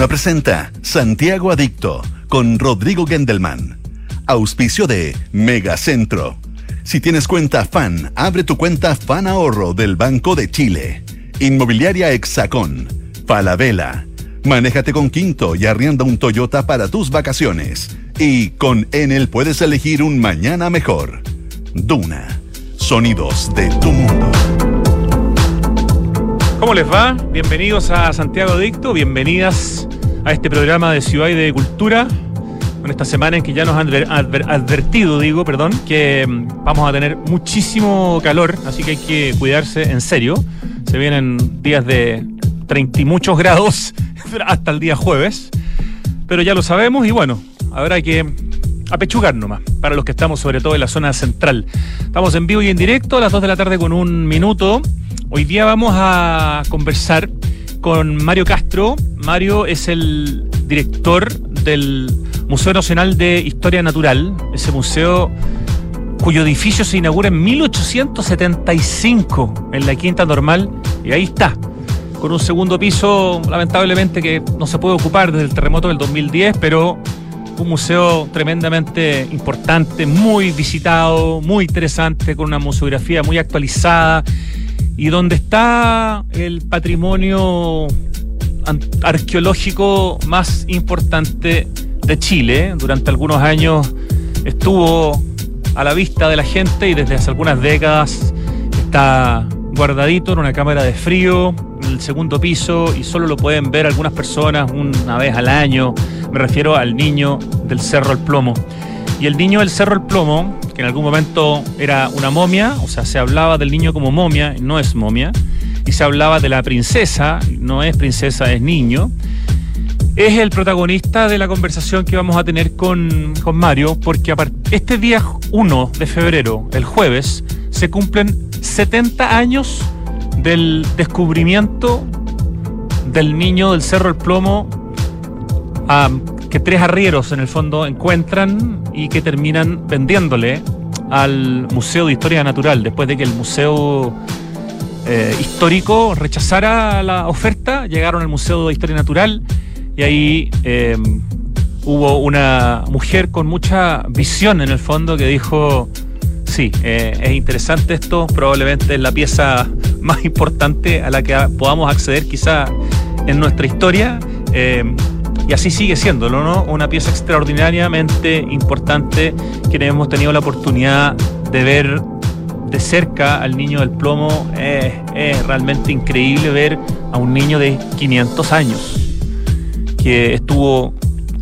Duna presenta Santiago Adicto con Rodrigo Gendelman. Auspicio de Megacentro. Si tienes cuenta FAN, abre tu cuenta FAN Ahorro del Banco de Chile. Inmobiliaria Hexacón. Falabella. Manéjate con Quinto y arrienda un Toyota para tus vacaciones. Y con Enel puedes elegir un mañana mejor. Duna. Sonidos de tu mundo. ¿Cómo les va? Bienvenidos a Santiago Adicto, bienvenidas a este programa de Ciudad y de Cultura, con esta semana en que ya nos han advertido, que vamos a tener muchísimo calor, así que hay que cuidarse en serio. Se vienen días de 30 y muchos grados hasta el día jueves, pero ya lo sabemos y bueno, habrá que apechugar nomás, para los que estamos sobre todo en la zona central. Estamos en vivo y en directo a las 2 de la tarde con 1 minuto. Hoy día vamos a conversar con Mario Castro. Mario es el director del Museo Nacional de Historia Natural, ese museo cuyo edificio se inaugura en 1875 en la Quinta Normal, y ahí está, con un segundo piso lamentablemente que no se puede ocupar desde el terremoto del 2010, pero un museo tremendamente importante, muy visitado, muy interesante, con una museografía muy actualizada, y donde está el patrimonio arqueológico más importante de Chile. Durante algunos años estuvo a la vista de la gente y desde hace algunas décadas está guardadito en una cámara de frío en el segundo piso y solo lo pueden ver algunas personas una vez al año. Me refiero al Niño del Cerro El Plomo. Y el Niño del Cerro El Plomo, que en algún momento era una momia, o sea, se hablaba del niño como momia, no es momia, y se hablaba de la princesa, no es princesa, es niño, es el protagonista de la conversación que vamos a tener con Mario, porque este día 1 de febrero, el jueves, se cumplen 70 años del descubrimiento del Niño del Cerro El Plomo, que 3 arrieros en el fondo encuentran y que terminan vendiéndole al Museo de Historia Natural, después de que el Museo Histórico rechazara la oferta. Llegaron al Museo de Historia Natural y ahí hubo una mujer con mucha visión en el fondo que dijo: sí, es interesante esto, probablemente es la pieza más importante a la que podamos acceder quizá en nuestra historia. Y así sigue siéndolo, ¿no? Una pieza extraordinariamente importante que hemos tenido la oportunidad de ver de cerca al Niño del Plomo. Es realmente increíble ver a un niño de 500 años que estuvo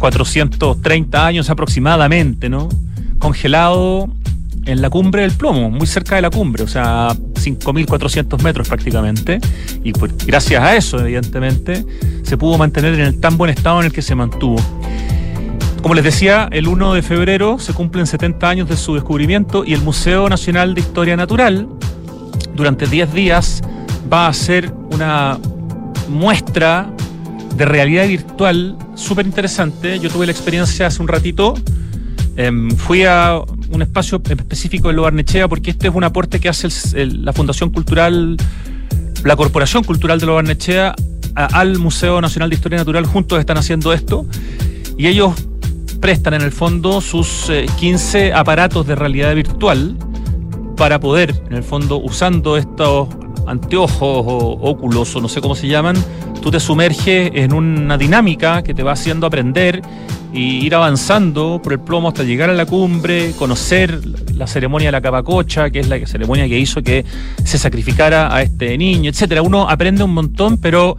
430 años aproximadamente, ¿no? Congelado en la cumbre del Plomo, muy cerca de la cumbre, o sea, 5.400 metros prácticamente, y pues gracias a eso, evidentemente, se pudo mantener en el tan buen estado en el que se mantuvo. Como les decía, el 1 de febrero se cumplen 70 años de su descubrimiento y el Museo Nacional de Historia Natural, durante 10 días, va a hacer una muestra de realidad virtual súper interesante. Yo tuve la experiencia hace un ratito. Fui a un espacio específico en Lo Barnechea porque este es un aporte que hace la Fundación Cultural, la Corporación Cultural de Lo Barnechea al Museo Nacional de Historia Natural. Juntos están haciendo esto y ellos prestan en el fondo sus 15 aparatos de realidad virtual para poder, en el fondo, usando estos anteojos o óculos o no sé cómo se llaman, tú te sumerges en una dinámica que te va haciendo aprender y ir avanzando por el plomo hasta llegar a la cumbre, conocer la ceremonia de la Capacocha, que es la ceremonia que hizo que se sacrificara a este niño, etcétera. Uno aprende un montón, pero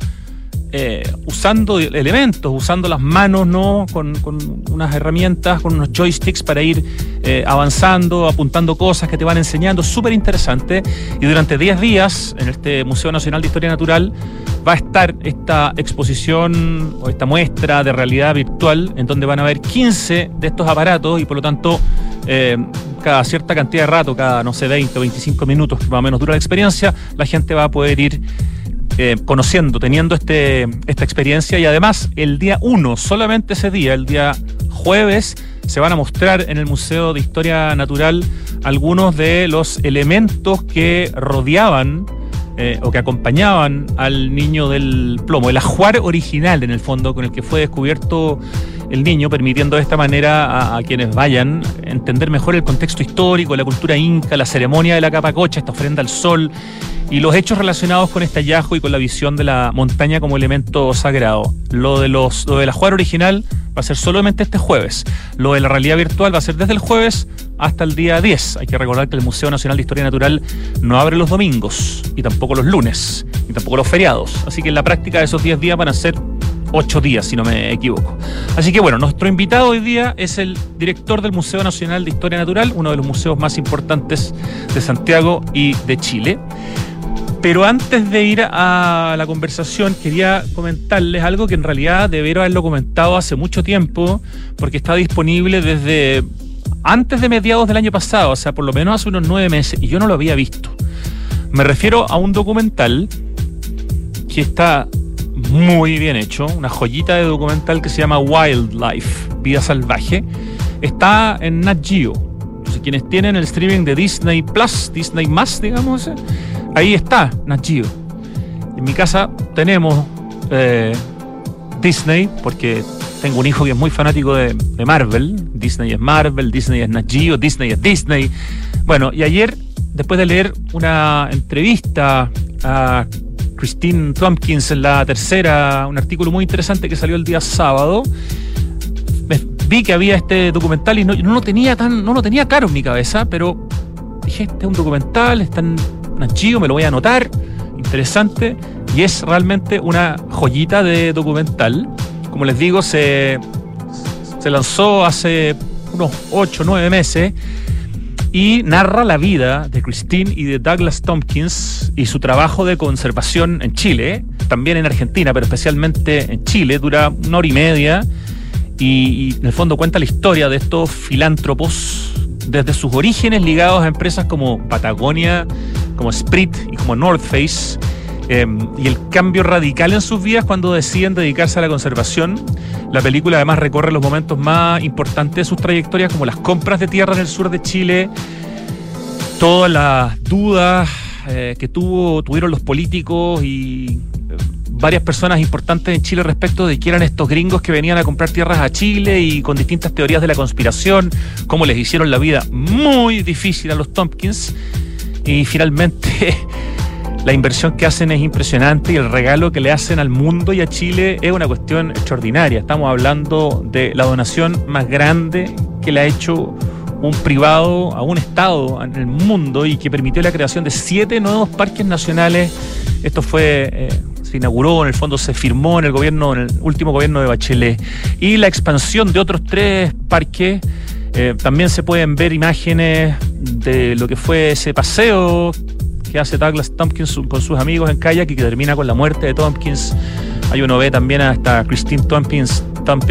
usando elementos, usando las manos, ¿no? Con unas herramientas, con unos joysticks para ir avanzando, apuntando cosas que te van enseñando, súper interesante. Y durante 10 días en este Museo Nacional de Historia Natural va a estar esta exposición o esta muestra de realidad virtual en donde van a haber 15 de estos aparatos y por lo tanto cada cierta cantidad de rato, cada, no sé, 20 o 25 minutos que más o menos dura la experiencia, la gente va a poder ir conociendo, teniendo esta experiencia. Y además el día 1, solamente ese día, el día jueves, se van a mostrar en el Museo de Historia Natural algunos de los elementos que rodeaban o que acompañaban al niño del plomo, el ajuar original en el fondo con el que fue descubierto el niño, permitiendo de esta manera a quienes vayan entender mejor el contexto histórico, la cultura inca, la ceremonia de la capacocha, esta ofrenda al sol y los hechos relacionados con este hallazgo y con la visión de la montaña como elemento sagrado. Lo del ajuar original va a ser solamente este jueves. Lo de la realidad virtual va a ser desde el jueves hasta el día 10. Hay que recordar que el Museo Nacional de Historia Natural no abre los domingos, y tampoco los lunes, y tampoco los feriados. Así que en la práctica esos 10 días van a ser 8 días, si no me equivoco. Así que bueno, nuestro invitado hoy día es el director del Museo Nacional de Historia Natural, uno de los museos más importantes de Santiago y de Chile. Pero antes de ir a la conversación, quería comentarles algo que en realidad debería haberlo comentado hace mucho tiempo, porque está disponible desde antes de mediados del año pasado, o sea, por lo menos hace unos 9 meses, y yo no lo había visto. Me refiero a un documental que está muy bien hecho, una joyita de documental que se llama Wildlife, Vida Salvaje. Está en Nat Geo. Entonces, quienes tienen el streaming de Disney Plus, Disney Más, digamos, ahí está Nat Geo. En mi casa tenemos Disney, porque tengo un hijo que es muy fanático de Marvel. Disney es Marvel, Disney es Nat Geo, Disney es Disney. Bueno, y ayer, después de leer una entrevista a Christine Tompkins en La Tercera, un artículo muy interesante que salió el día sábado, vi que había este documental y no lo tenía claro en mi cabeza, pero dije, este es un documental, está en Nat Geo, me lo voy a anotar, interesante, y es realmente una joyita de documental. Como les digo, se lanzó hace unos 8 o 9 meses y narra la vida de Christine y de Douglas Tompkins y su trabajo de conservación en Chile, también en Argentina, pero especialmente en Chile. Dura 1 hora y media y en el fondo cuenta la historia de estos filántropos desde sus orígenes ligados a empresas como Patagonia, como Sprit y como North Face, y el cambio radical en sus vidas cuando deciden dedicarse a la conservación. La película además recorre los momentos más importantes de sus trayectorias, como las compras de tierra en el sur de Chile, todas las dudas que tuvieron los políticos y varias personas importantes en Chile respecto de quién eran estos gringos que venían a comprar tierras a Chile, y con distintas teorías de la conspiración, cómo les hicieron la vida muy difícil a los Tompkins. Y finalmente la inversión que hacen es impresionante y el regalo que le hacen al mundo y a Chile es una cuestión extraordinaria. Estamos hablando de la donación más grande que le ha hecho un privado a un estado en el mundo y que permitió la creación de 7 nuevos parques nacionales. Esto se inauguró, en el fondo se firmó en el último gobierno de Bachelet. Y la expansión de otros 3 parques. También se pueden ver imágenes de lo que fue ese paseo que hace Douglas Tompkins con sus amigos en kayak y que termina con la muerte de Tompkins. Ahí uno ve también a esta Christine Tompkins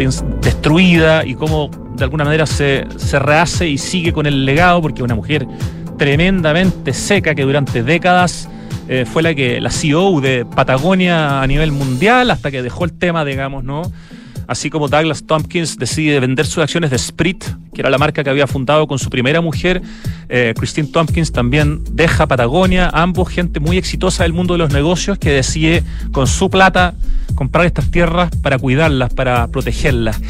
destruida y cómo de alguna manera se rehace y sigue con el legado, porque es una mujer tremendamente seca que durante décadas fue la CEO de Patagonia a nivel mundial, hasta que dejó el tema, digamos, ¿no? Así como Douglas Tompkins decide vender sus acciones de Sprit, que era la marca que había fundado con su primera mujer, Christine Tompkins también deja Patagonia. Ambos gente muy exitosa del mundo de los negocios que decide con su plata comprar estas tierras para cuidarlas, para protegerlas.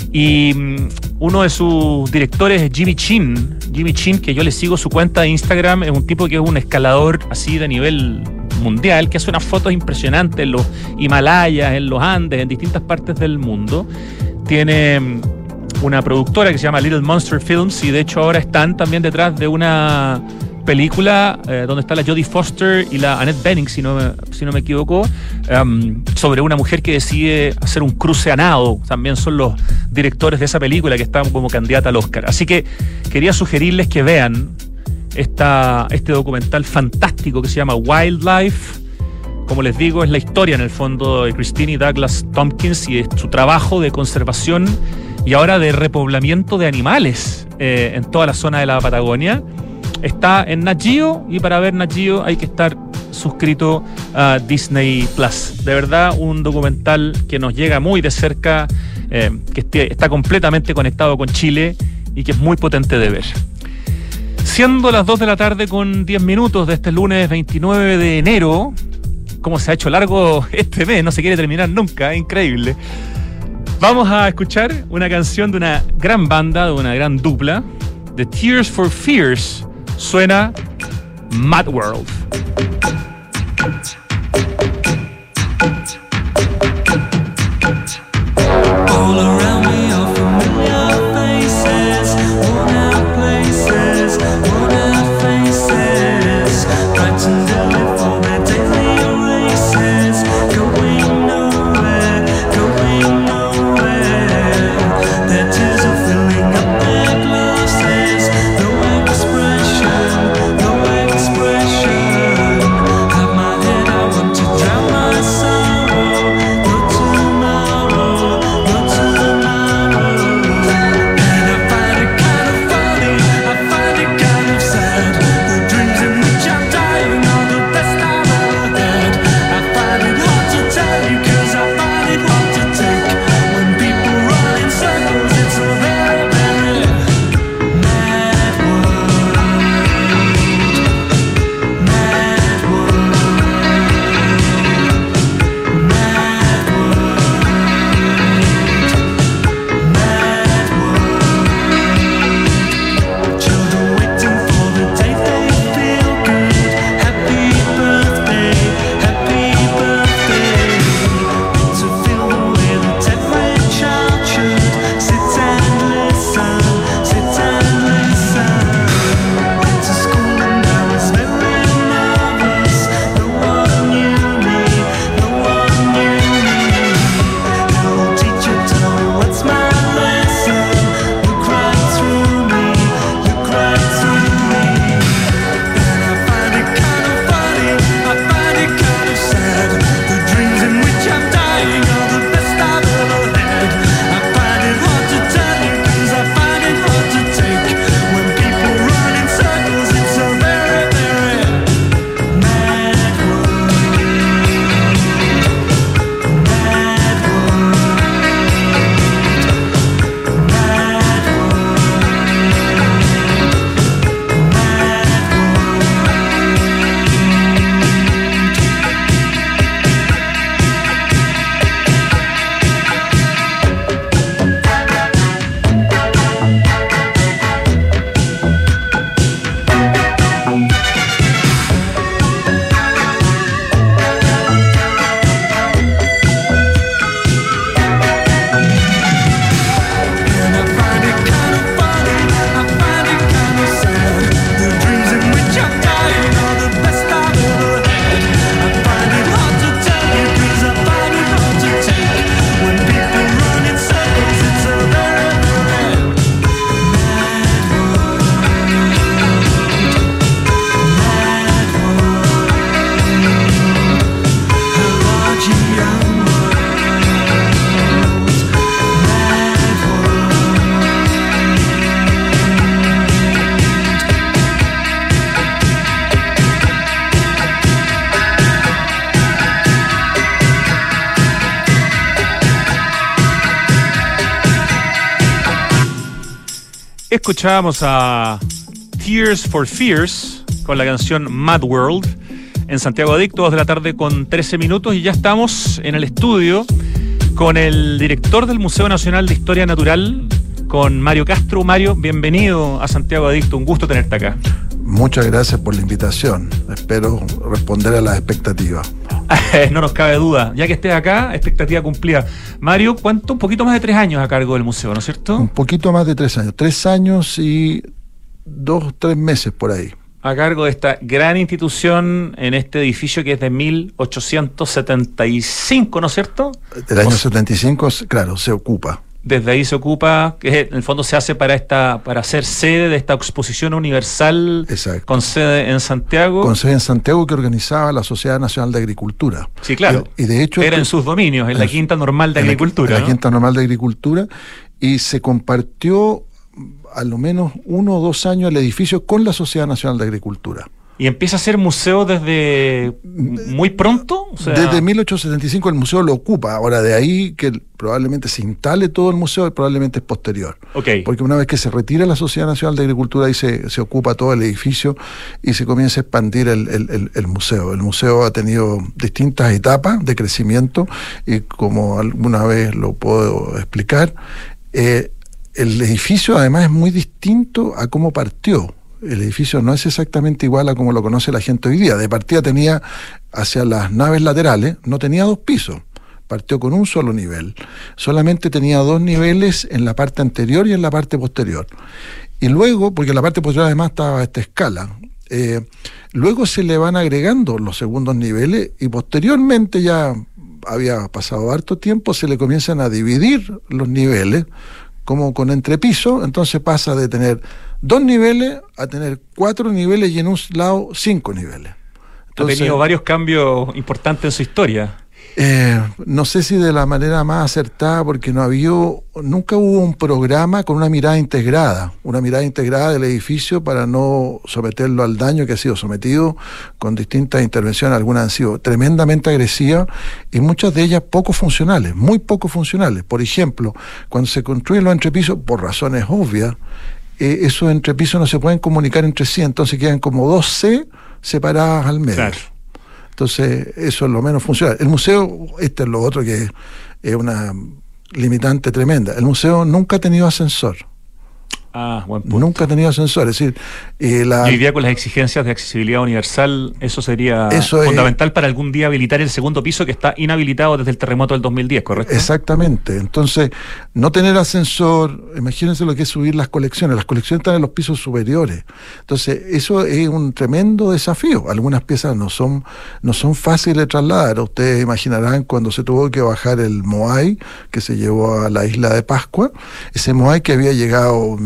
Y uno de sus directores es Jimmy Chin, que yo le sigo su cuenta de Instagram. Es un tipo que es un escalador así de nivel mundial, que hace unas fotos impresionantes en los Himalayas, en los Andes, en distintas partes del mundo. Tiene una productora que se llama Little Monster Films, y de hecho ahora están también detrás de una película donde está la Jodie Foster y la Annette Bening, si no me equivoco, sobre una mujer que decide hacer un cruce a nado. También son los directores de esa película, que está como candidata al Oscar. Así que quería sugerirles que vean este documental fantástico que se llama Wildlife. Como les digo, es la historia en el fondo de Christine y Douglas Tompkins y de su trabajo de conservación y ahora de repoblamiento de animales en toda la zona de la Patagonia. Está en Nat Geo, y para ver Nat Geo hay que estar suscrito a Disney Plus. De verdad, un documental que nos llega muy de cerca, que está completamente conectado con Chile y que es muy potente de ver. Siendo las 2 de la tarde con 10 minutos de este lunes 29 de enero, cómo se ha hecho largo este mes, no se quiere terminar nunca, es increíble. Vamos a escuchar una canción de una gran banda, de una gran dupla, de Tears for Fears. Suena Mad World. All around me are familiar faces, worn out places, worn out faces, frightened to live for their daily races, going nowhere, going nowhere. Their tears are filling up their glasses, no expression, no expression. Have my head, I want to drown my sorrow, no tomorrow, no tomorrow. And I find it kind of funny, I find it kind of sad. The dreams in which I'm dying are the best I've ever had. I find it hard to tell you, 'cause I find it hard to take. When people run in circles, it's a very, very mad world. Mad world. Mad world. Mad world. Children waiting for the day they feel good. Happy birthday, happy birthday. To feel the way that every child should. Sit and listen, sit and listen. Went to school and I was very nervous. No one knew me, no one knew me. Hello teacher, tell me what's my lesson. Look right through me, look right through me. And I find it kind of funny, I find it kind of sad. The dreams in which I'm dying are the best I've ever had. I find it hard to tell you, 'cause I find it hard to take. When people run in circles, it's a very, very mad world. Mad world. Mad And I find it kind of funny, I find it kind of sad. The dreams in which I'm dying are the best I've ever had. I find it hard to tell you, 'cause I find it hard to take. When people run in circles, it's a very, very mad world. Mad world. A large and young world. Mad world. Escuchábamos a Tears for Fears con la canción Mad World en Santiago Adicto, 2 de la tarde con 13 minutos, y ya estamos en el estudio con el director del Museo Nacional de Historia Natural, con Mario Castro. Mario, bienvenido a Santiago Adicto, un gusto tenerte acá. Muchas gracias por la invitación. Espero responder a las expectativas. No nos cabe duda. Ya que estés acá, expectativa cumplida. Mario, ¿cuánto? Un poquito más de 3 años a cargo del museo, ¿no es cierto? Un poquito más de 3 años. 3 años y 2, 3 meses por ahí. A cargo de esta gran institución en este edificio que es de 1875, ¿no es cierto? Del año 75, claro, se ocupa. Desde ahí se ocupa, que en el fondo se hace para ser sede de esta exposición universal. Exacto. Con sede en Santiago. Con sede en Santiago, que organizaba la Sociedad Nacional de Agricultura. Sí, claro. Y de hecho era en sus dominios, en la Quinta Normal de Agricultura. En la Quinta Normal de Agricultura, y se compartió a lo menos 1 o 2 años el edificio con la Sociedad Nacional de Agricultura. ¿Y empieza a ser museo desde muy pronto? O sea, Desde 1875 el museo lo ocupa. Ahora, de ahí que probablemente se instale todo el museo, probablemente es posterior. ok. Porque una vez que se retira la Sociedad Nacional de Agricultura, ahí se ocupa todo el edificio y se comienza a expandir el museo. El museo ha tenido distintas etapas de crecimiento y, como alguna vez lo puedo explicar, el edificio además es muy distinto a cómo partió. El edificio no es exactamente igual a como lo conoce la gente hoy día. De partida tenía, hacia las naves laterales, no tenía 2 pisos. Partió con un solo nivel. Solamente tenía 2 niveles en la parte anterior y en la parte posterior. Y luego, porque la parte posterior además estaba a esta escala, luego se le van agregando los segundos niveles y posteriormente, ya había pasado harto tiempo, se le comienzan a dividir los niveles como con entrepiso. Entonces pasa de tener 2 niveles a tener 4 niveles y en un lado 5 niveles. Entonces, ha tenido varios cambios importantes en su historia. no sé si de la manera más acertada, porque nunca hubo un programa con una mirada integrada del edificio para no someterlo al daño que ha sido sometido con distintas intervenciones. Algunas han sido tremendamente agresivas y muchas de ellas poco funcionales, muy poco funcionales. Por ejemplo, cuando se construyen los entrepisos, por razones obvias, esos entrepisos no se pueden comunicar entre sí, entonces quedan como 2 C separadas al medio. Claro. Entonces, eso es lo menos funcional. El museo, este es lo otro que es una limitante tremenda. El museo nunca ha tenido ascensor. Buen punto. Nunca ha tenido ascensor. Es decir, Y hoy día, con las exigencias de accesibilidad universal, eso sería Eso fundamental para algún día habilitar el segundo piso, que está inhabilitado desde el terremoto del 2010, ¿correcto? Exactamente. Entonces, no tener ascensor, imagínense lo que es subir las colecciones. Las colecciones están en los pisos superiores. Entonces, eso es un tremendo desafío. Algunas piezas no son fáciles de trasladar. Ustedes imaginarán cuando se tuvo que bajar el Moai, que se llevó a la isla de Pascua. Ese Moai, que había llegado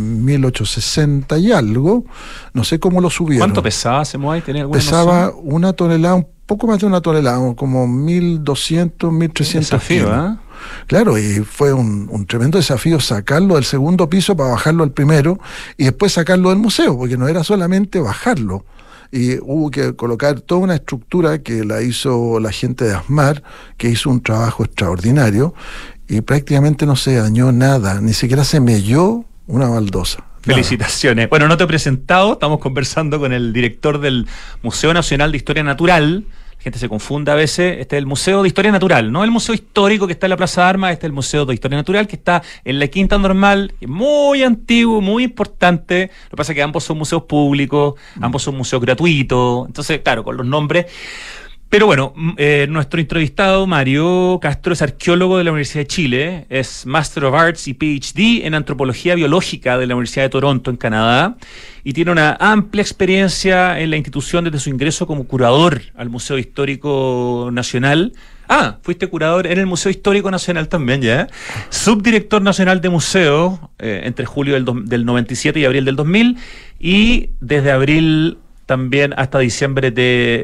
1860 y algo, no sé cómo lo subieron. ¿Cuánto pesaba ese Moai? ¿Tenía alguna Pesaba noción? 1 tonelada, un poco más de 1 tonelada, como 1.200, 1.300 Desafío, kilos. Claro, y fue un tremendo desafío sacarlo del segundo piso para bajarlo al primero y después sacarlo del museo, porque no era solamente bajarlo. Y hubo que colocar toda una estructura que la hizo la gente de ASMAR, que hizo un trabajo extraordinario, y prácticamente no se dañó nada, ni siquiera se melló una baldosa. Felicitaciones. Bueno, no te he presentado, estamos conversando con el director del Museo Nacional de Historia Natural. La gente se confunde a veces. Este es el Museo de Historia Natural, no el Museo Histórico que está en la Plaza de Armas. Este es el Museo de Historia Natural que está en la Quinta Normal, muy antiguo, muy importante. Lo que pasa es que ambos son museos públicos, ambos son museos gratuitos. Entonces, claro, con los nombres. Pero bueno, nuestro entrevistado, Mario Castro, es arqueólogo de la Universidad de Chile, es Master of Arts y PhD en Antropología Biológica de la Universidad de Toronto, en Canadá, y tiene una amplia experiencia en la institución desde su ingreso como curador al Museo Histórico Nacional. Fuiste curador en el Museo Histórico Nacional también, ¿ya? Subdirector nacional de museos entre julio del 97 y abril del 2000, y desde abril también hasta diciembre de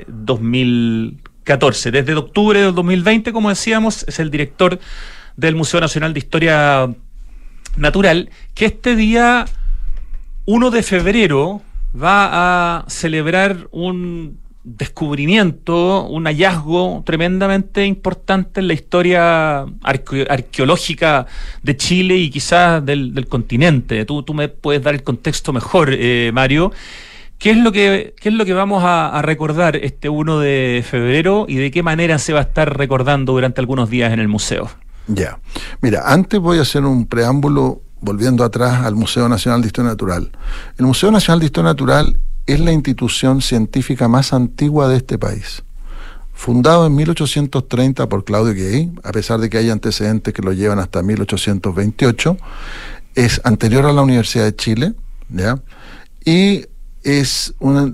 2014. Desde octubre del 2020, como decíamos, es el director del Museo Nacional de Historia Natural, que este día 1 de febrero va a celebrar un descubrimiento, un hallazgo tremendamente importante en la historia arqueológica de Chile y quizás del continente. Tú me puedes dar el contexto mejor, Mario. ¿Qué es lo que vamos a recordar este 1 de febrero y de qué manera se va a estar recordando durante algunos días en el museo? Ya. Mira, antes voy a hacer un preámbulo volviendo atrás al Museo Nacional de Historia Natural. El Museo Nacional de Historia Natural es la institución científica más antigua de este país. Fundado en 1830 por Claudio Gay, a pesar de que hay antecedentes que lo llevan hasta 1828, es anterior a la Universidad de Chile, ¿ya? Y es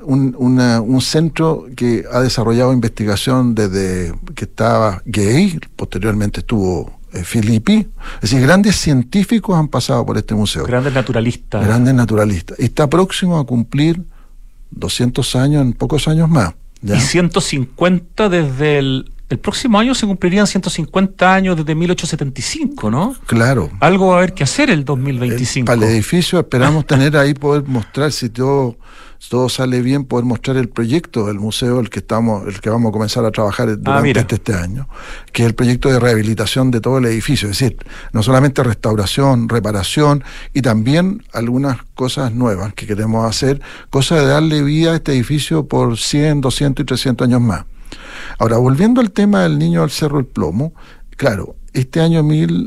un centro que ha desarrollado investigación desde que estaba Gay, posteriormente estuvo Filippi. Es decir, grandes científicos han pasado por este museo. Grandes naturalistas. Grandes naturalistas. Y está próximo a cumplir 200 años en pocos años más, ¿ya? Y 150 desde el próximo año se cumplirían 150 años desde 1875, ¿no? Claro. Algo va a haber que hacer el 2025. Para el edificio esperamos tener ahí, poder mostrar, si todo sale bien, poder mostrar el proyecto del museo, el que vamos a comenzar a trabajar durante este año, que es el proyecto de rehabilitación de todo el edificio, es decir, no solamente restauración, reparación y también algunas cosas nuevas que queremos hacer, cosas de darle vida a este edificio por 100, 200 y 300 años más. Ahora, volviendo al tema del Niño del Cerro del Plomo, claro, este año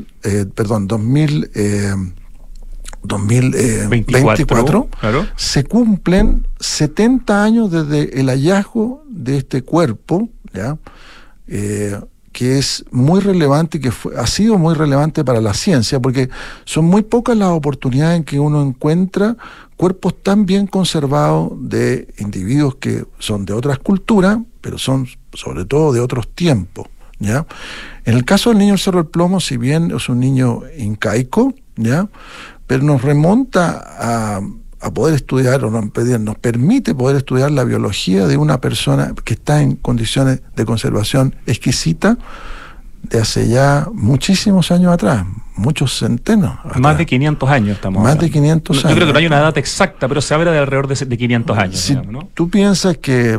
2024 claro, se cumplen 70 años desde el hallazgo de este cuerpo, ¿ya? Que es muy relevante y que ha sido muy relevante para la ciencia, porque son muy pocas las oportunidades en que uno encuentra cuerpos tan bien conservados de individuos que son de otras culturas, pero son sobre todo de otros tiempos, ¿ya? En el caso del Niño del Cerro del Plomo, si bien es un niño incaico, ¿ya?, pero nos remonta a poder estudiar, o nos permite poder estudiar la biología de una persona que está en condiciones de conservación exquisita de hace ya muchísimos años atrás, muchos centenos atrás. Más de 500 años estamos Más hablando. de 500 años. Yo creo que no hay una data exacta, pero se habla de alrededor de 500 años. Si digamos, ¿no? tú piensas que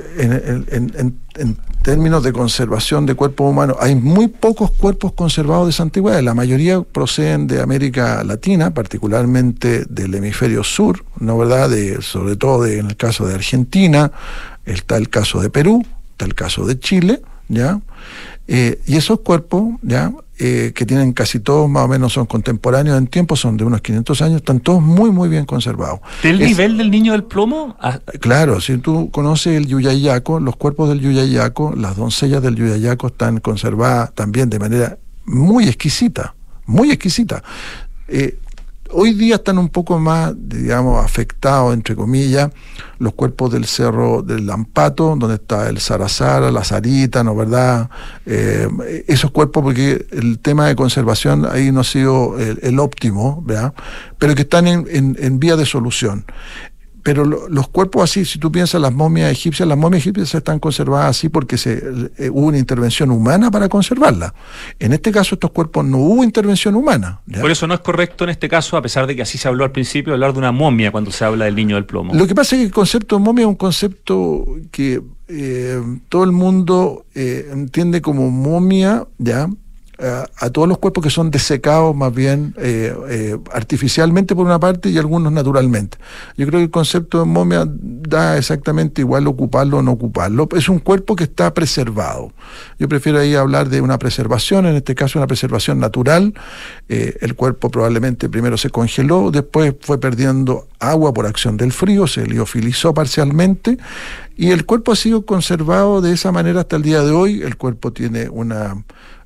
en términos de conservación de cuerpos humanos, hay muy pocos cuerpos conservados de esa antigüedad. La mayoría proceden de América Latina, particularmente del hemisferio sur, ¿no, verdad? Sobre todo en el caso de Argentina, está el caso de Perú, está el caso de Chile, ¿ya? Y esos cuerpos, ¿ya?, que tienen casi todos más o menos, son contemporáneos en tiempo, son de unos 500 años, están todos muy muy bien conservados. ¿Del nivel del Niño del Plomo? Claro, si tú conoces el Yuyayaco, los cuerpos del Yuyayaco, las doncellas del Yuyayaco están conservadas también de manera muy exquisita, muy exquisita. Hoy día están un poco más, digamos, afectados, entre comillas, los cuerpos del Cerro del Lampato, donde está el Sarazara, la Sarita, ¿no, verdad? Esos cuerpos, porque el tema de conservación ahí no ha sido el óptimo, ¿verdad? Pero que están en vía de solución. Pero los cuerpos así, si tú piensas las momias egipcias están conservadas así porque hubo una intervención humana para conservarlas. En este caso, estos cuerpos no hubo intervención humana, ¿ya? Por eso no es correcto en este caso, a pesar de que así se habló al principio, hablar de una momia cuando se habla del Niño del Plomo. Lo que pasa es que el concepto de momia es un concepto que todo el mundo entiende como momia, ¿ya?, a todos los cuerpos que son desecados más bien artificialmente por una parte y algunos naturalmente. Yo creo que el concepto de momia da exactamente igual ocuparlo o no ocuparlo. Es un cuerpo que está preservado. Yo prefiero ahí hablar de una preservación, en este caso una preservación natural. El cuerpo probablemente primero se congeló, después fue perdiendo agua por acción del frío, se liofilizó parcialmente y el cuerpo ha sido conservado de esa manera hasta el día de hoy. El cuerpo tiene una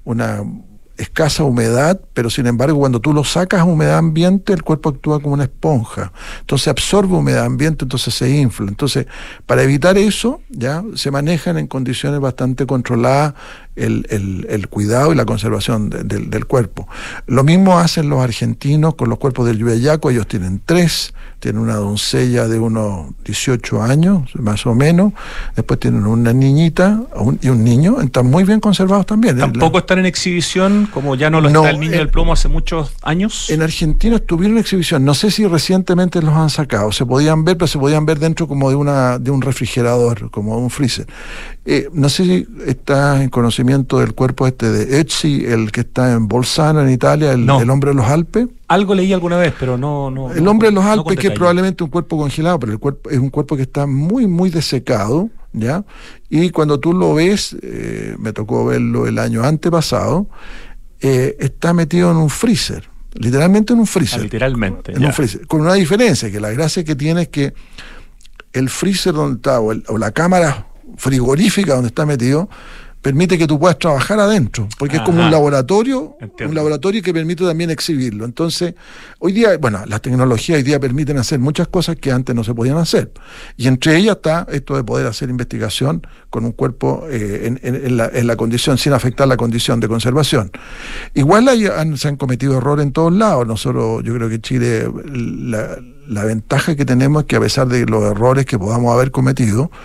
escasa humedad, pero sin embargo cuando tú lo sacas a humedad ambiente, el cuerpo actúa como una esponja, entonces absorbe humedad ambiente, entonces se infla. Entonces, para evitar eso, ya se manejan en condiciones bastante controladas el cuidado y la conservación del cuerpo. Lo mismo hacen los argentinos con los cuerpos del Yuyayaco. Ellos tienen 3, tienen una doncella de unos 18 años, más o menos, después tienen una niñita y un niño, están muy bien conservados también. ¿Tampoco están en exhibición, como ya no lo está el Niño del Plomo hace muchos años? En Argentina estuvieron en exhibición, no sé si recientemente los han sacado, se podían ver, pero se podían ver dentro como de un refrigerador, como de un freezer. No sé si estás en conocimiento del cuerpo de Ötzi, el que está en Bolzano, en Italia, el hombre de los Alpes. Algo leí alguna vez, pero no. El hombre de los Alpes, que es probablemente un cuerpo congelado, pero el cuerpo es un cuerpo que está muy, muy desecado, ¿ya? Y cuando tú lo ves, me tocó verlo el año antepasado, está metido en un freezer, literalmente en un freezer. Literalmente. En un freezer, con una diferencia, que la gracia que tiene es que el freezer donde está, o la cámara frigorífica donde está metido, permite que tú puedas trabajar adentro, porque es como un laboratorio. Entiendo. Un laboratorio que permite también exhibirlo. Entonces, hoy día, bueno, las tecnologías hoy día permiten hacer muchas cosas que antes no se podían hacer. Y entre ellas está esto de poder hacer investigación con un cuerpo en la condición, sin afectar la condición de conservación. Igual se han cometido errores en todos lados. Nosotros, yo creo que Chile, la ventaja que tenemos es que a pesar de los errores que podamos haber cometido,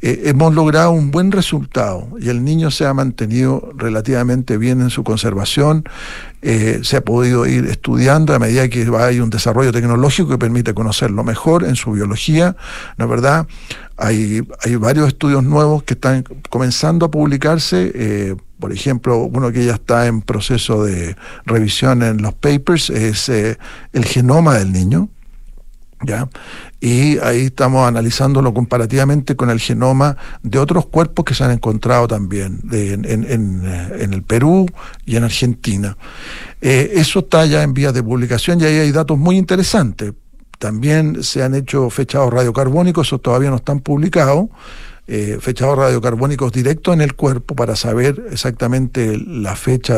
hemos logrado un buen resultado y el niño se ha mantenido relativamente bien en su conservación. Se ha podido ir estudiando a medida que hay un desarrollo tecnológico que permite conocerlo mejor en su biología, ¿no es verdad? Hay varios estudios nuevos que están comenzando a publicarse. Por ejemplo, uno que ya está en proceso de revisión en los papers es el genoma del niño, ¿ya? Y ahí estamos analizándolo comparativamente con el genoma de otros cuerpos que se han encontrado también en el Perú y en Argentina. Eso está ya en vías de publicación y ahí hay datos muy interesantes. También se han hecho fechados radiocarbónicos, esos todavía no están publicados. Fechados radiocarbónicos directos en el cuerpo para saber exactamente la fecha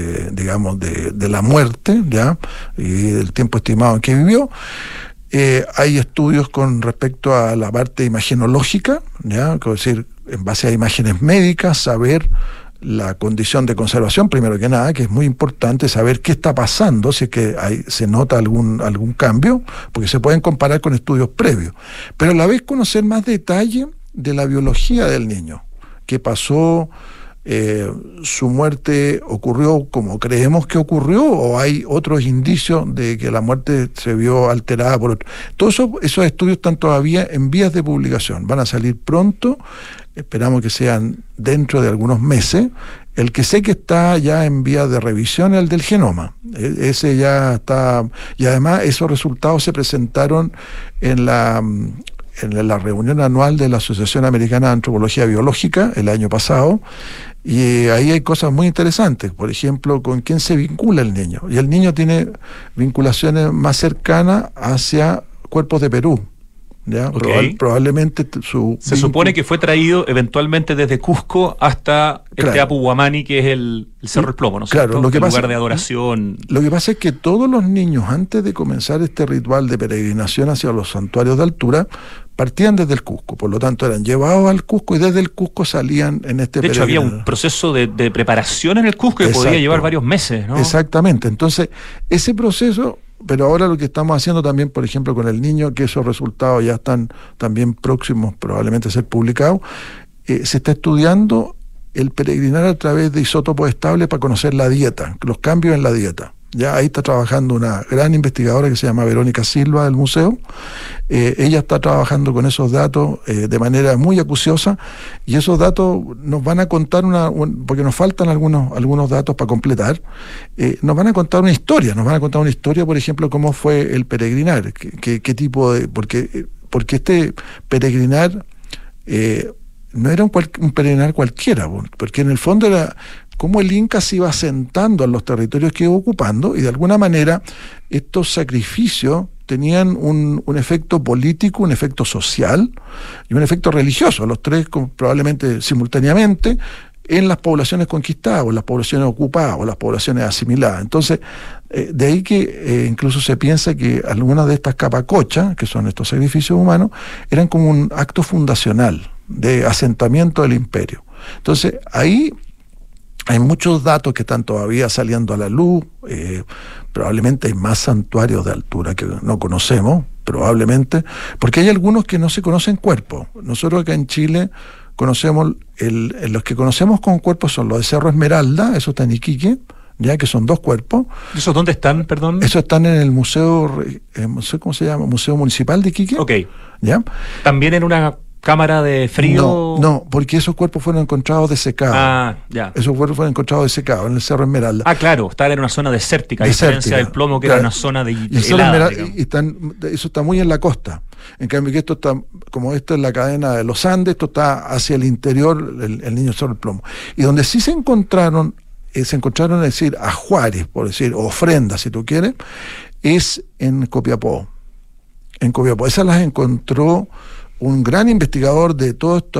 de la muerte, ¿ya? Y el tiempo estimado en que vivió. Hay estudios con respecto a la parte imagenológica, ¿ya? Es decir, en base a imágenes médicas, saber la condición de conservación, primero que nada, que es muy importante saber qué está pasando, si es que se nota algún cambio, porque se pueden comparar con estudios previos, pero a la vez conocer más detalle de la biología del niño, qué pasó, su muerte ocurrió como creemos que ocurrió, o hay otros indicios de que la muerte se vio alterada por otro. Todos esos estudios están todavía en vías de publicación, van a salir pronto, esperamos que sean dentro de algunos meses. El que sé que está ya en vías de revisión es el del genoma. Ese ya está, y además esos resultados se presentaron en la reunión anual de la Asociación Americana de Antropología Biológica el año pasado, y ahí hay cosas muy interesantes. Por ejemplo, con quién se vincula el niño, y el niño tiene vinculaciones más cercanas hacia cuerpos de Perú, ¿ya? Okay. Probablemente se supone que fue traído eventualmente desde Cusco hasta Claro. Apu Guamani, que es el Cerro del Plomo, ¿no es Claro, cierto? lo que El pasa- lugar de adoración. Lo que pasa es que todos los niños, antes de comenzar este ritual de peregrinación hacia los santuarios de altura, partían desde el Cusco, por lo tanto eran llevados al Cusco y desde el Cusco salían en este De hecho, había peregrinaje. un proceso de preparación en el Cusco que podía Exacto. llevar varios meses, ¿no? Exactamente, entonces ese proceso, pero ahora lo que estamos haciendo también, por ejemplo, con el niño, que esos resultados ya están también próximos probablemente a ser publicados, se está estudiando el peregrinar a través de isótopos estables para conocer la dieta, los cambios en la dieta. Ya ahí está trabajando una gran investigadora que se llama Verónica Silva del museo. Ella está trabajando con esos datos de manera muy acuciosa, y esos datos nos van a contar porque nos faltan algunos datos para completar. Nos van a contar una historia, por ejemplo, cómo fue el peregrinar, qué tipo de, porque este peregrinar no era un peregrinar cualquiera, porque en el fondo era cómo el Inca se iba asentando en los territorios que iba ocupando, y de alguna manera estos sacrificios tenían un efecto político, un efecto social y un efecto religioso, los tres probablemente simultáneamente, en las poblaciones conquistadas, o en las poblaciones ocupadas, o las poblaciones asimiladas. Entonces, de ahí que incluso se piensa que algunas de estas capacochas, que son estos sacrificios humanos, eran como un acto fundacional de asentamiento del imperio. Entonces, ahí hay muchos datos que están todavía saliendo a la luz. Probablemente hay más santuarios de altura que no conocemos, probablemente, porque hay algunos que no se conocen cuerpos. Nosotros acá en Chile conocemos, los que conocemos con cuerpos son los de Cerro Esmeralda, eso está en Iquique, ya que son 2 cuerpos. ¿Esos dónde están, perdón? Eso están en el museo, no sé cómo se llama, Museo Municipal de Iquique. Ok. ¿Ya? También en una cámara de frío. No, porque esos cuerpos fueron encontrados desecados. Ah, ya. Esos cuerpos fueron encontrados desecados en el Cerro Esmeralda. Ah, claro, están en una zona desértica, a Desértica, diferencia del Plomo, que claro. era una zona de Y el Cerro helada, Esmeralda, digamos. eso está muy en la costa. En cambio que esto está, como esto es la cadena de los Andes, esto está hacia el interior, el Niño Cerro del Plomo. Y donde sí se encontraron, es decir, ajuares, por decir, ofrendas, si tú quieres, es en Copiapó. En Copiapó. Esas las encontró un gran investigador de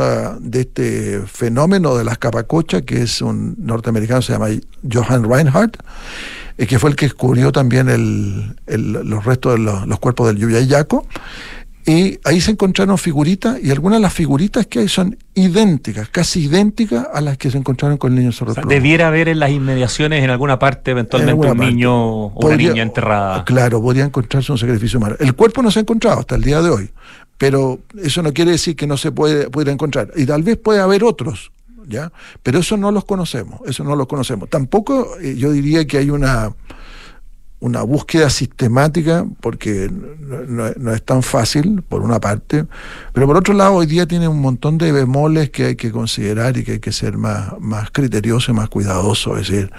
este fenómeno de las capacochas, que es un norteamericano, se llama Johann Reinhardt, que fue el que descubrió también los restos de los cuerpos del Yuyayaco. Y ahí se encontraron figuritas, y algunas de las figuritas que hay son idénticas, casi idénticas a las que se encontraron con el Niño Cerro O sea, del Plomo. debiera haber en las inmediaciones, en alguna parte, eventualmente En alguna un parte. niño o una niña enterrada. Claro, podría encontrarse un sacrificio humano. El cuerpo no se ha encontrado hasta el día de hoy, pero eso no quiere decir que no se pueda encontrar. Y tal vez puede haber otros, ¿ya? Pero eso no los conocemos. Tampoco yo diría que hay una búsqueda sistemática, porque no es tan fácil, por una parte, pero por otro lado hoy día tiene un montón de bemoles que hay que considerar y que hay que ser más criterioso y más cuidadoso, es decir,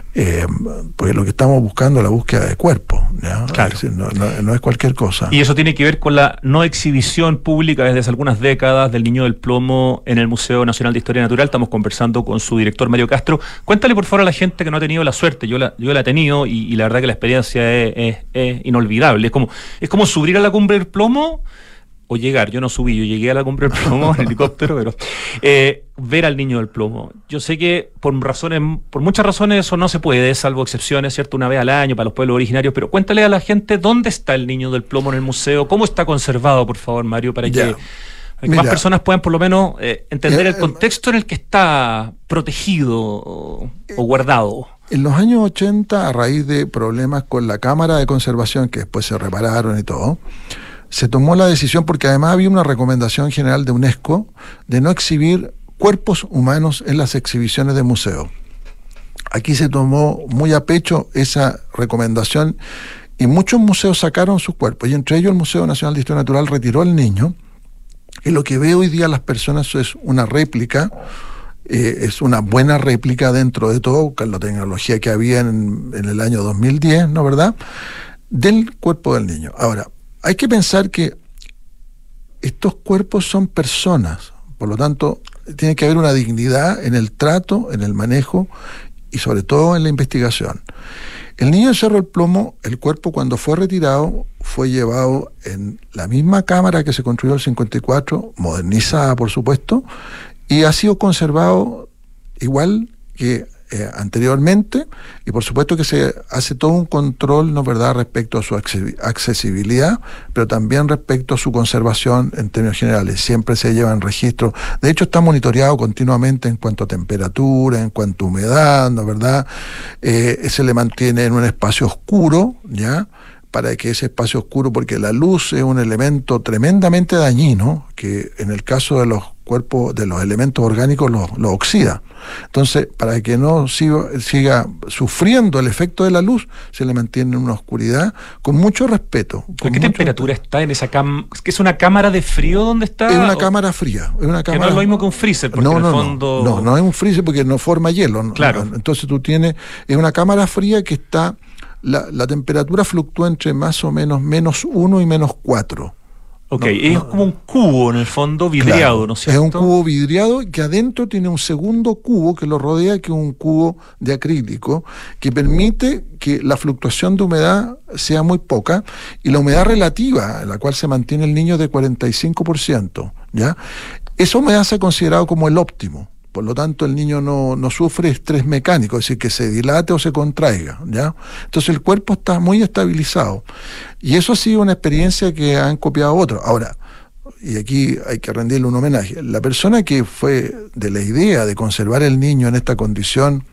porque lo que estamos buscando es la búsqueda de cuerpo, ¿ya? Claro. Es decir, no es cualquier cosa. Y eso tiene que ver con la no exhibición pública desde hace algunas décadas del Niño del Plomo en el Museo Nacional de Historia Natural. Estamos conversando con su director, Mario Castro. Cuéntale por favor a la gente que no ha tenido la suerte. Yo la he tenido y la verdad que la experiencia es inolvidable. Es como subir a la Cumbre del Plomo o llegar. Yo no subí, yo llegué a la Cumbre del Plomo en helicóptero, pero ver al Niño del Plomo. Yo sé que por muchas razones eso no se puede, salvo excepciones, ¿cierto? Una vez al año para los pueblos originarios, pero cuéntale a la gente dónde está el Niño del Plomo en el museo, cómo está conservado, por favor, Mario, para que más personas puedan por lo menos entender el contexto en el que está protegido o guardado. En los años 80, a raíz de problemas con la Cámara de Conservación, que después se repararon y todo, se tomó la decisión, porque además había una recomendación general de UNESCO de no exhibir cuerpos humanos en las exhibiciones de museos. Aquí se tomó muy a pecho esa recomendación y muchos museos sacaron sus cuerpos, y entre ellos el Museo Nacional de Historia Natural retiró al niño, y lo que ve hoy día las personas es una réplica, es una buena réplica dentro de todo, con la tecnología que había en el año 2010, ¿no verdad?, del cuerpo del niño. Ahora, hay que pensar que estos cuerpos son personas, por lo tanto, tiene que haber una dignidad en el trato, en el manejo y sobre todo en la investigación. El Niño del Cerro del Plomo, el cuerpo cuando fue retirado, fue llevado en la misma cámara que se construyó en el 54, modernizada por supuesto, y ha sido conservado igual que anteriormente, y por supuesto que se hace todo un control, ¿no verdad?, respecto a su accesibilidad, pero también respecto a su conservación en términos generales. Siempre se llevan registros, de hecho está monitoreado continuamente en cuanto a temperatura, en cuanto a humedad, ¿no verdad? Se le mantiene en un espacio oscuro, ¿ya?, para que ese espacio oscuro, porque la luz es un elemento tremendamente dañino, que en el caso de los cuerpos, de los elementos orgánicos, los oxida. Entonces, para que no siga sufriendo el efecto de la luz, se le mantiene en una oscuridad con mucho respeto. ¿A qué temperatura está en esa cámara? ¿Es que es una cámara de frío donde está? Es una cámara fría. Es una cámara... Que no es lo mismo que un freezer, porque en el fondo... No es un freezer porque no forma hielo. Claro. Entonces tú tienes... Es una cámara fría que está... La temperatura fluctúa entre más o menos -1 y -4. Ok, es como un cubo en el fondo vidriado, claro, ¿no es cierto? Es un cubo vidriado que adentro tiene un segundo cubo que lo rodea, que es un cubo de acrílico, que permite que la fluctuación de humedad sea muy poca, y la humedad relativa, en la cual se mantiene el niño, de 45%, ¿ya? Esa humedad se ha considerado como el óptimo. Por lo tanto, el niño no sufre estrés mecánico, es decir, que se dilate o se contraiga, ¿ya? Entonces el cuerpo está muy estabilizado. Y eso ha sido una experiencia que han copiado otros. Ahora, y aquí hay que rendirle un homenaje, la persona que fue de la idea de conservar el niño en esta condición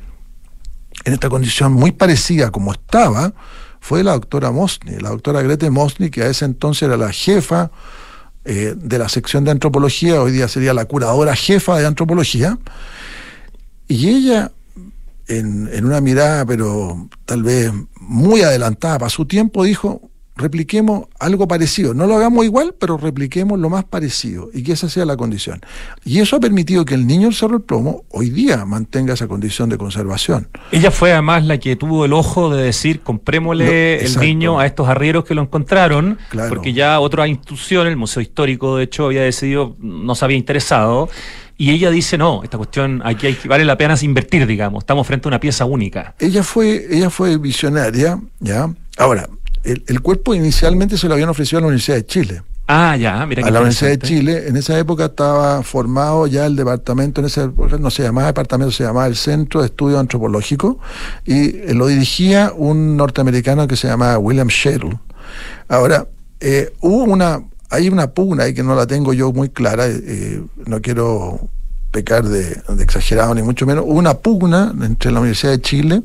muy parecida como estaba, fue la doctora Mosny, la doctora Grete Mosny, que a ese entonces era la jefa de la sección de antropología, hoy día sería la curadora jefa de antropología, y ella, en una mirada, pero tal vez muy adelantada para su tiempo, dijo: repliquemos algo parecido, no lo hagamos igual, pero repliquemos lo más parecido, y que esa sea la condición. Y eso ha permitido que el Niño del Cerro del Plomo hoy día mantenga esa condición de conservación. Ella fue además la que tuvo el ojo de decir: comprémosle el niño a estos arrieros que lo encontraron, claro, porque ya otra institución, el Museo Histórico, de hecho, había decidido, no se había interesado. Y ella dice: no, esta cuestión aquí vale la pena invertir, digamos, estamos frente a una pieza única. Ella fue visionaria, ¿ya? Ahora, el cuerpo inicialmente se lo habían ofrecido a la Universidad de Chile. Ah, ya, mira. A la Universidad de Chile. En esa época estaba formado ya el departamento, en esa época no se llamaba departamento, se llamaba el Centro de Estudios Antropológicos, y lo dirigía un norteamericano que se llamaba William Shadle. Ahora, hay una pugna ahí que no la tengo yo muy clara, no quiero pecar de exagerado ni mucho menos. Hubo una pugna entre la Universidad de Chile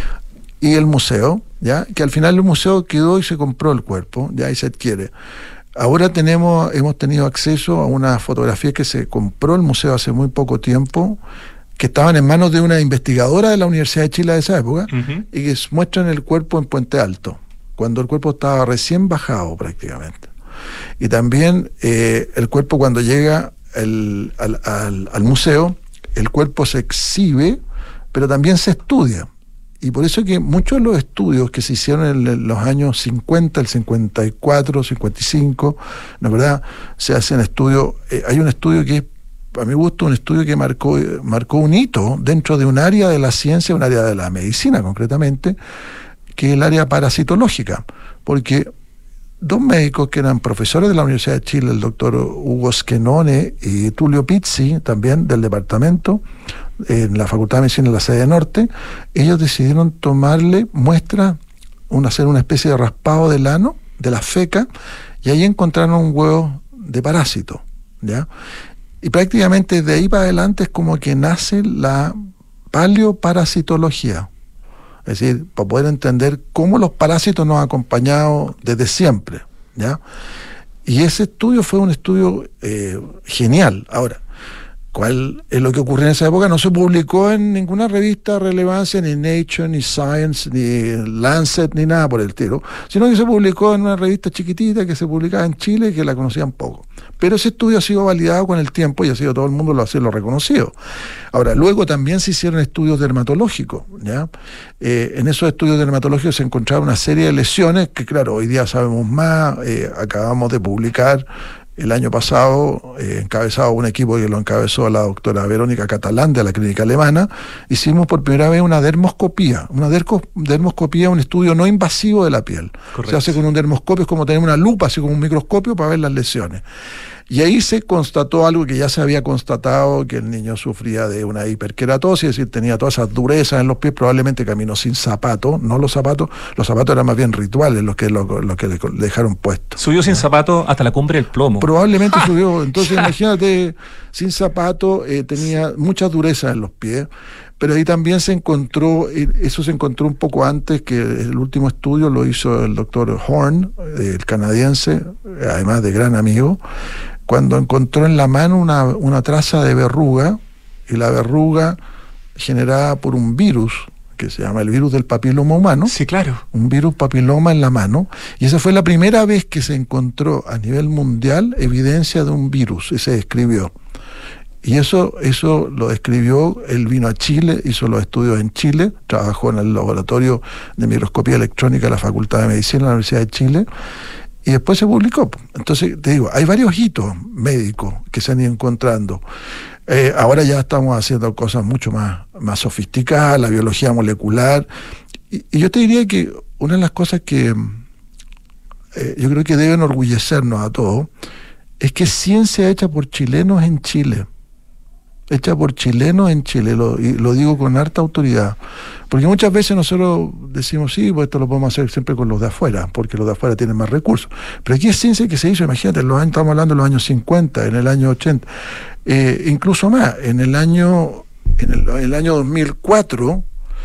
y el museo, ¿ya? Que al final el museo quedó y se compró el cuerpo, ya, y se adquiere. Ahora hemos tenido acceso a una fotografía que se compró el museo hace muy poco tiempo, que estaban en manos de una investigadora de la Universidad de Chile de esa época, y que muestran el cuerpo en Puente Alto, cuando el cuerpo estaba recién bajado prácticamente. Y también el cuerpo cuando llega al museo, el cuerpo se exhibe, pero también se estudia. Y por eso que muchos de los estudios que se hicieron en los años 50, el 54, 55, ¿no es verdad? Se hacen estudios, hay un estudio que es, a mi gusto, un estudio que marcó un hito dentro de un área de la ciencia, un área de la medicina concretamente, que es el área parasitológica, porque dos médicos que eran profesores de la Universidad de Chile, el doctor Hugo Schenone y Tulio Pizzi, también del departamento, en la Facultad de Medicina de la sede norte, ellos decidieron tomarle muestras, hacer una especie de raspado del ano, de la feca, y ahí encontraron un huevo de parásito, ¿ya? Y prácticamente de ahí para adelante es como que nace la paleoparasitología. Es decir, para poder entender cómo los parásitos nos han acompañado desde siempre, ¿ya? Y ese estudio fue un estudio genial. Ahora, ¿cuál es lo que ocurrió en esa época? No se publicó en ninguna revista de relevancia, ni Nature, ni Science, ni Lancet, ni nada por el estilo, sino que se publicó en una revista chiquitita que se publicaba en Chile y que la conocían poco. Pero ese estudio ha sido validado con el tiempo y ha sido todo el mundo lo reconocido. Ahora, luego también se hicieron estudios dermatológicos, ¿ya? En esos estudios dermatológicos se encontraron una serie de lesiones que, claro, hoy día sabemos más. Acabamos de publicar el año pasado, encabezado un equipo que lo encabezó la doctora Verónica Catalán de la clínica alemana, hicimos por primera vez una dermoscopía. Una dermoscopía es un estudio no invasivo de la piel. Correcto. Se hace con un dermoscopio, es como tener una lupa, así como un microscopio para ver las lesiones. Y ahí se constató algo que ya se había constatado, que el niño sufría de una hiperkeratosis, es decir, tenía todas esas durezas en los pies, probablemente caminó sin zapatos, no los zapatos eran más bien rituales los que le dejaron puestos. Subió sin zapato hasta la cumbre del plomo. Probablemente subió, entonces imagínate, sin zapato, tenía mucha dureza en los pies, pero ahí también se encontró, eso se encontró un poco antes, que el último estudio lo hizo el doctor Horn, el canadiense, además de gran amigo, cuando encontró en la mano una traza de verruga, y la verruga generada por un virus, que se llama el virus del papiloma humano. Sí, claro. Un virus papiloma en la mano, y esa fue la primera vez que se encontró a nivel mundial evidencia de un virus, y se describió. Y eso lo describió, él vino a Chile, hizo los estudios en Chile, trabajó en el laboratorio de microscopía electrónica de la Facultad de Medicina de la Universidad de Chile, y después se publicó. Entonces, te digo, hay varios hitos médicos que se han ido encontrando. Ahora ya estamos haciendo cosas mucho más sofisticadas, la biología molecular, y yo te diría que una de las cosas que yo creo que debe enorgullecernos a todos es que ciencia hecha por chilenos en Chile. Hecha por chilenos en Chile, y lo digo con harta autoridad, porque muchas veces nosotros decimos, sí, pues esto lo podemos hacer siempre con los de afuera, porque los de afuera tienen más recursos, pero aquí es ciencia que se hizo, imagínate, estamos hablando de los años 50, en el año 80, incluso más, en el año 2004,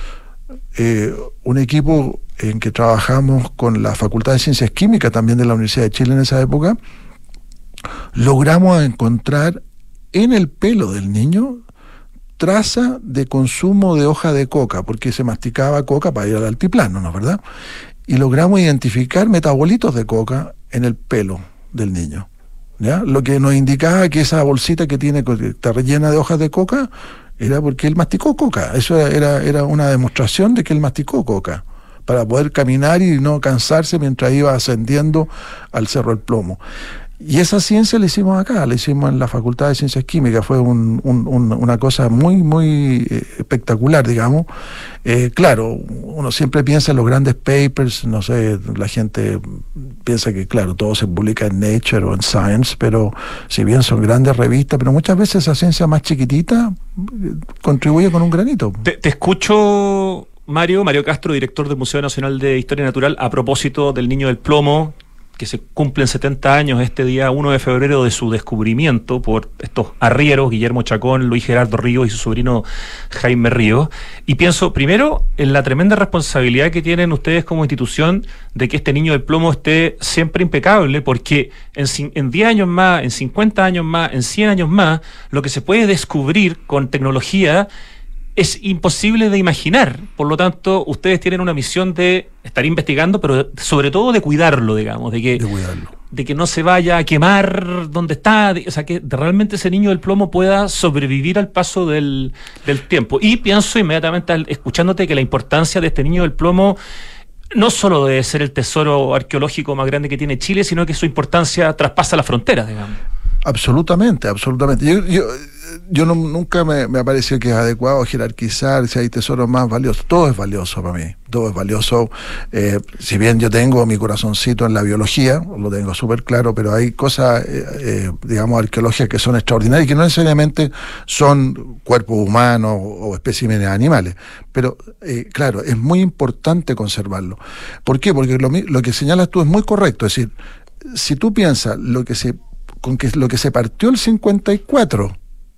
un equipo en que trabajamos con la Facultad de Ciencias Químicas también de la Universidad de Chile en esa época, logramos encontrar en el pelo del niño traza de consumo de hoja de coca, porque se masticaba coca para ir al altiplano, ¿no es verdad? Y logramos identificar metabolitos de coca en el pelo del niño, ¿ya? Lo que nos indicaba que esa bolsita que está rellena de hojas de coca era porque él masticó coca. Eso era una demostración de que él masticó coca para poder caminar y no cansarse mientras iba ascendiendo al Cerro del Plomo. Y esa ciencia la hicimos acá, la hicimos en la Facultad de Ciencias Químicas, fue una cosa muy espectacular, digamos. Claro, uno siempre piensa en los grandes papers, no sé, la gente piensa que, claro, todo se publica en Nature o en Science, pero si bien son grandes revistas, pero muchas veces esa ciencia más chiquitita contribuye con un granito. Te escucho, Mario Castro, director del Museo Nacional de Historia Natural, a propósito del Niño del Plomo, que se cumplen 70 años este día 1 de febrero de su descubrimiento por estos arrieros, Guillermo Chacón, Luis Gerardo Ríos y su sobrino Jaime Ríos. Y pienso primero en la tremenda responsabilidad que tienen ustedes como institución de que este niño del plomo esté siempre impecable, porque en 10 años más, en 50 años más, en 100 años más, lo que se puede descubrir con tecnología es imposible de imaginar. Por lo tanto, ustedes tienen una misión de estar investigando, pero sobre todo de cuidarlo, digamos, de que no se vaya a quemar donde está, o sea, que realmente ese niño del plomo pueda sobrevivir al paso del tiempo. Y pienso inmediatamente, escuchándote, que la importancia de este niño del plomo no solo debe ser el tesoro arqueológico más grande que tiene Chile, sino que su importancia traspasa las fronteras, digamos. Absolutamente. Yo nunca me ha parecido que es adecuado jerarquizar si hay tesoros más valiosos. Todo es valioso para mí, todo es valioso. Si bien yo tengo mi corazoncito en la biología, lo tengo súper claro, pero hay cosas, digamos, arqueológicas que son extraordinarias y que no necesariamente son cuerpos humanos o especímenes animales. Pero, claro, es muy importante conservarlo. ¿Por qué? Porque lo que señalas tú es muy correcto. Es decir, si tú piensas lo que se partió el 54,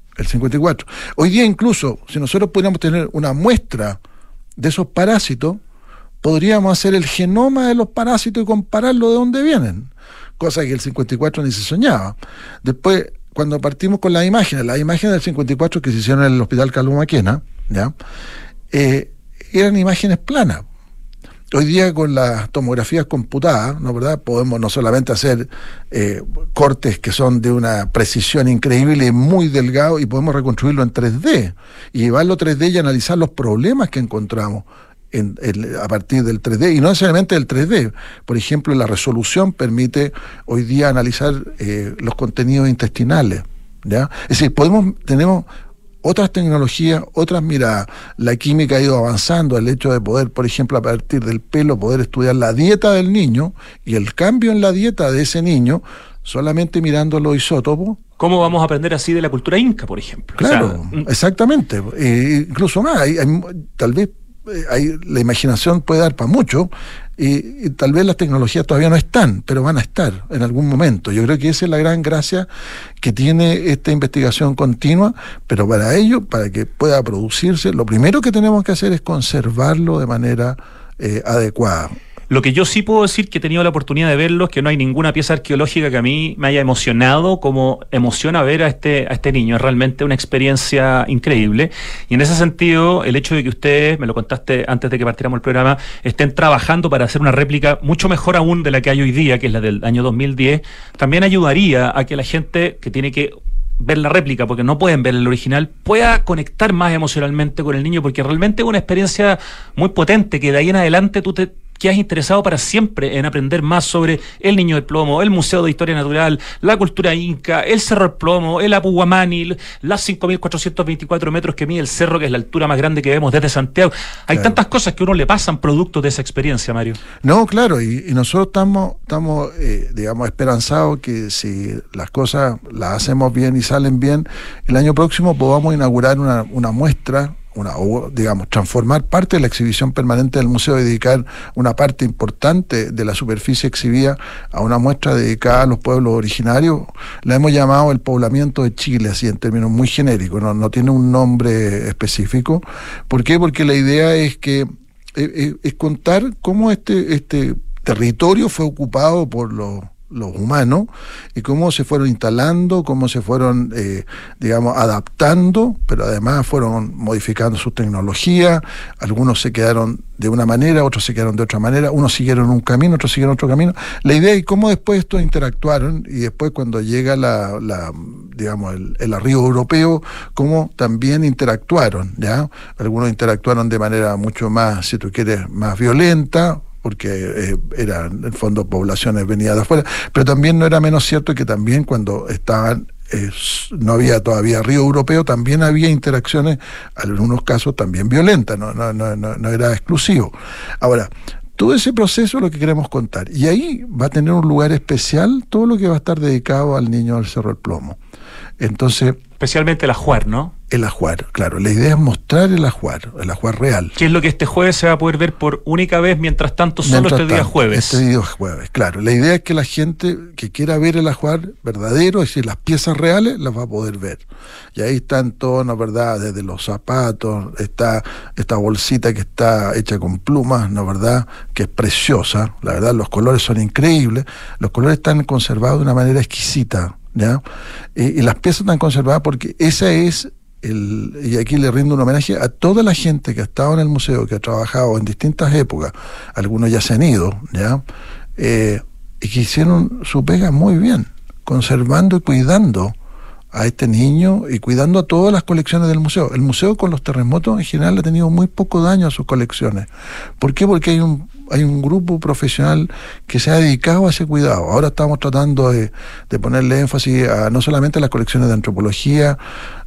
hoy día incluso, si nosotros pudiéramos tener una muestra de esos parásitos, podríamos hacer el genoma de los parásitos y compararlo de dónde vienen, cosa que el 54 ni se soñaba. Después, cuando partimos con las imágenes del 54 que se hicieron en el Hospital Calvo Maquena, ¿ya? Eran imágenes planas. Hoy día con las tomografías computadas, ¿no, verdad? Podemos no solamente hacer cortes que son de una precisión increíble y muy delgado, y podemos reconstruirlo en 3D y llevarlo a 3D y analizar los problemas que encontramos a partir del 3D, y no necesariamente del 3D. Por ejemplo, la resolución permite hoy día analizar los contenidos intestinales, ¿ya? Es decir, tenemos otras tecnologías, otras miradas. La química ha ido avanzando, el hecho de poder, por ejemplo, a partir del pelo, poder estudiar la dieta del niño y el cambio en la dieta de ese niño, solamente mirando los isótopos. ¿Cómo vamos a aprender así de la cultura inca, por ejemplo? Claro, exactamente. Incluso más, tal vez la imaginación puede dar para mucho, y tal vez las tecnologías todavía no están, pero van a estar en algún momento. Yo creo que esa es la gran gracia que tiene esta investigación continua, pero para ello, para que pueda producirse, lo primero que tenemos que hacer es conservarlo de manera adecuada. Lo que yo sí puedo decir, que he tenido la oportunidad de verlo, es que no hay ninguna pieza arqueológica que a mí me haya emocionado como emociona ver a este niño. Es realmente una experiencia increíble. Y en ese sentido, el hecho de que ustedes, me lo contaste antes de que partiéramos el programa, estén trabajando para hacer una réplica mucho mejor aún de la que hay hoy día, que es la del año 2010, también ayudaría a que la gente que tiene que ver la réplica, porque no pueden ver el original, pueda conectar más emocionalmente con el niño, porque realmente es una experiencia muy potente, que de ahí en adelante tú te quedas interesado para siempre en aprender más sobre el Niño del Plomo, el Museo de Historia Natural, la cultura inca, el Cerro del Plomo, el Apu Guamani, las 5.424 metros que mide el cerro, que es la altura más grande que vemos desde Santiago. Hay tantas cosas que a uno le pasan producto de esa experiencia, Mario. No, claro, y nosotros estamos digamos, esperanzados que si las cosas las hacemos bien y salen bien, el año próximo podamos inaugurar una muestra, digamos, transformar parte de la exhibición permanente del museo y dedicar una parte importante de la superficie exhibida a una muestra dedicada a los pueblos originarios. La hemos llamado el poblamiento de Chile, así en términos muy genéricos, no tiene un nombre específico. ¿Por qué? Porque la idea es que es contar cómo este territorio fue ocupado por los humanos, y cómo se fueron instalando, cómo se fueron, digamos, adaptando, pero además fueron modificando sus tecnologías. Algunos se quedaron de una manera, otros se quedaron de otra manera, unos siguieron un camino, otros siguieron otro camino. La idea es cómo después estos interactuaron, y después cuando llega digamos, el arribo europeo, cómo también interactuaron, ¿ya? Algunos interactuaron de manera mucho más, si tú quieres, más violenta, porque eran en el fondo poblaciones venidas de afuera, pero también no era menos cierto que también cuando estaban, no había todavía río europeo, también había interacciones, en algunos casos también violentas, no era exclusivo. Ahora, todo ese proceso es lo que queremos contar, y ahí va a tener un lugar especial todo lo que va a estar dedicado al niño del Cerro del Plomo. Entonces, Especialmente el ajuar, ¿no? El ajuar, claro. La idea es mostrar el ajuar real. Que es lo que este jueves se va a poder ver por única vez, mientras tanto solo Mientras este día tanto, jueves. Este día jueves, claro. La idea es que la gente que quiera ver el ajuar verdadero, es decir, las piezas reales, las va a poder ver. Y ahí están todos, ¿no verdad? Desde los zapatos, está esta bolsita que está hecha con plumas, ¿no verdad? Que es preciosa, la verdad, los colores son increíbles, los colores están conservados de una manera exquisita, ¿ya? Y las piezas están conservadas porque esa es y aquí le rindo un homenaje a toda la gente que ha estado en el museo, que ha trabajado en distintas épocas, algunos ya se han ido, ¿ya? Y que hicieron su pega muy bien, conservando y cuidando a este niño y cuidando a todas las colecciones del museo. El museo con los terremotos en general ha tenido muy poco daño a sus colecciones. ¿Por qué? Porque hay un grupo profesional que se ha dedicado a ese cuidado. Ahora estamos tratando de ponerle énfasis a no solamente a las colecciones de antropología.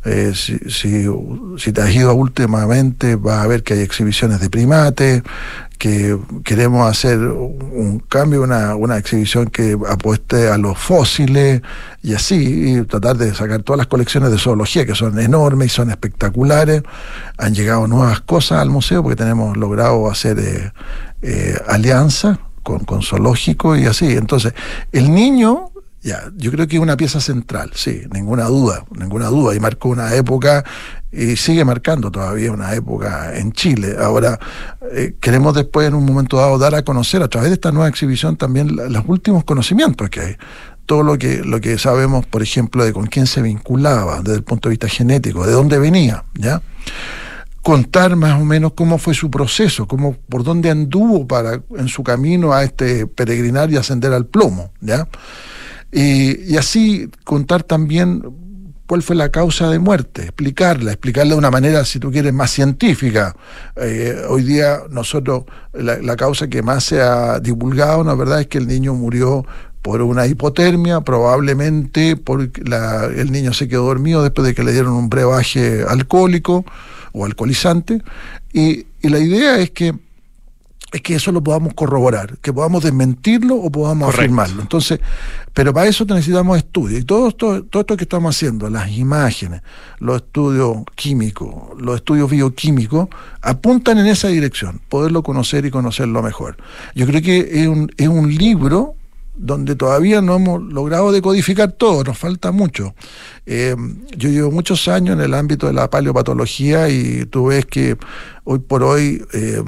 Si te has ido últimamente, vas a ver que hay exhibiciones de primates, que queremos hacer un cambio, una exhibición que apueste a los fósiles y así, y tratar de sacar todas las colecciones de zoología, que son enormes y son espectaculares. Han llegado nuevas cosas al museo porque tenemos logrado hacer alianza con zoológicos y así. Entonces, el niño, ya, yo creo que es una pieza central, sí, ninguna duda, y marcó una época y sigue marcando todavía una época en Chile. Ahora, queremos después, en un momento dado, dar a conocer a través de esta nueva exhibición también los últimos conocimientos que hay. Todo lo que sabemos, por ejemplo, de con quién se vinculaba desde el punto de vista genético, de dónde venía, ¿ya? Contar más o menos cómo fue su proceso, por dónde anduvo en su camino a peregrinar y ascender al plomo, ¿ya? Y así contar también cuál fue la causa de muerte, explicarla de una manera, si tú quieres, más científica. Hoy día nosotros, la causa que más se ha divulgado, la verdad, es que el niño murió por una hipotermia, probablemente porque el niño se quedó dormido después de que le dieron un brebaje alcohólico o alcoholizante, y la idea es que eso lo podamos corroborar, que podamos desmentirlo o podamos afirmarlo. Entonces, pero para eso necesitamos estudios, y todo esto que estamos haciendo, las imágenes, los estudios químicos, los estudios bioquímicos, apuntan en esa dirección, poderlo conocer y conocerlo mejor. Yo creo que es un libro donde todavía no hemos logrado decodificar todo, nos falta mucho. Yo llevo muchos años en el ámbito de la paleopatología, y tú ves que hoy por hoy,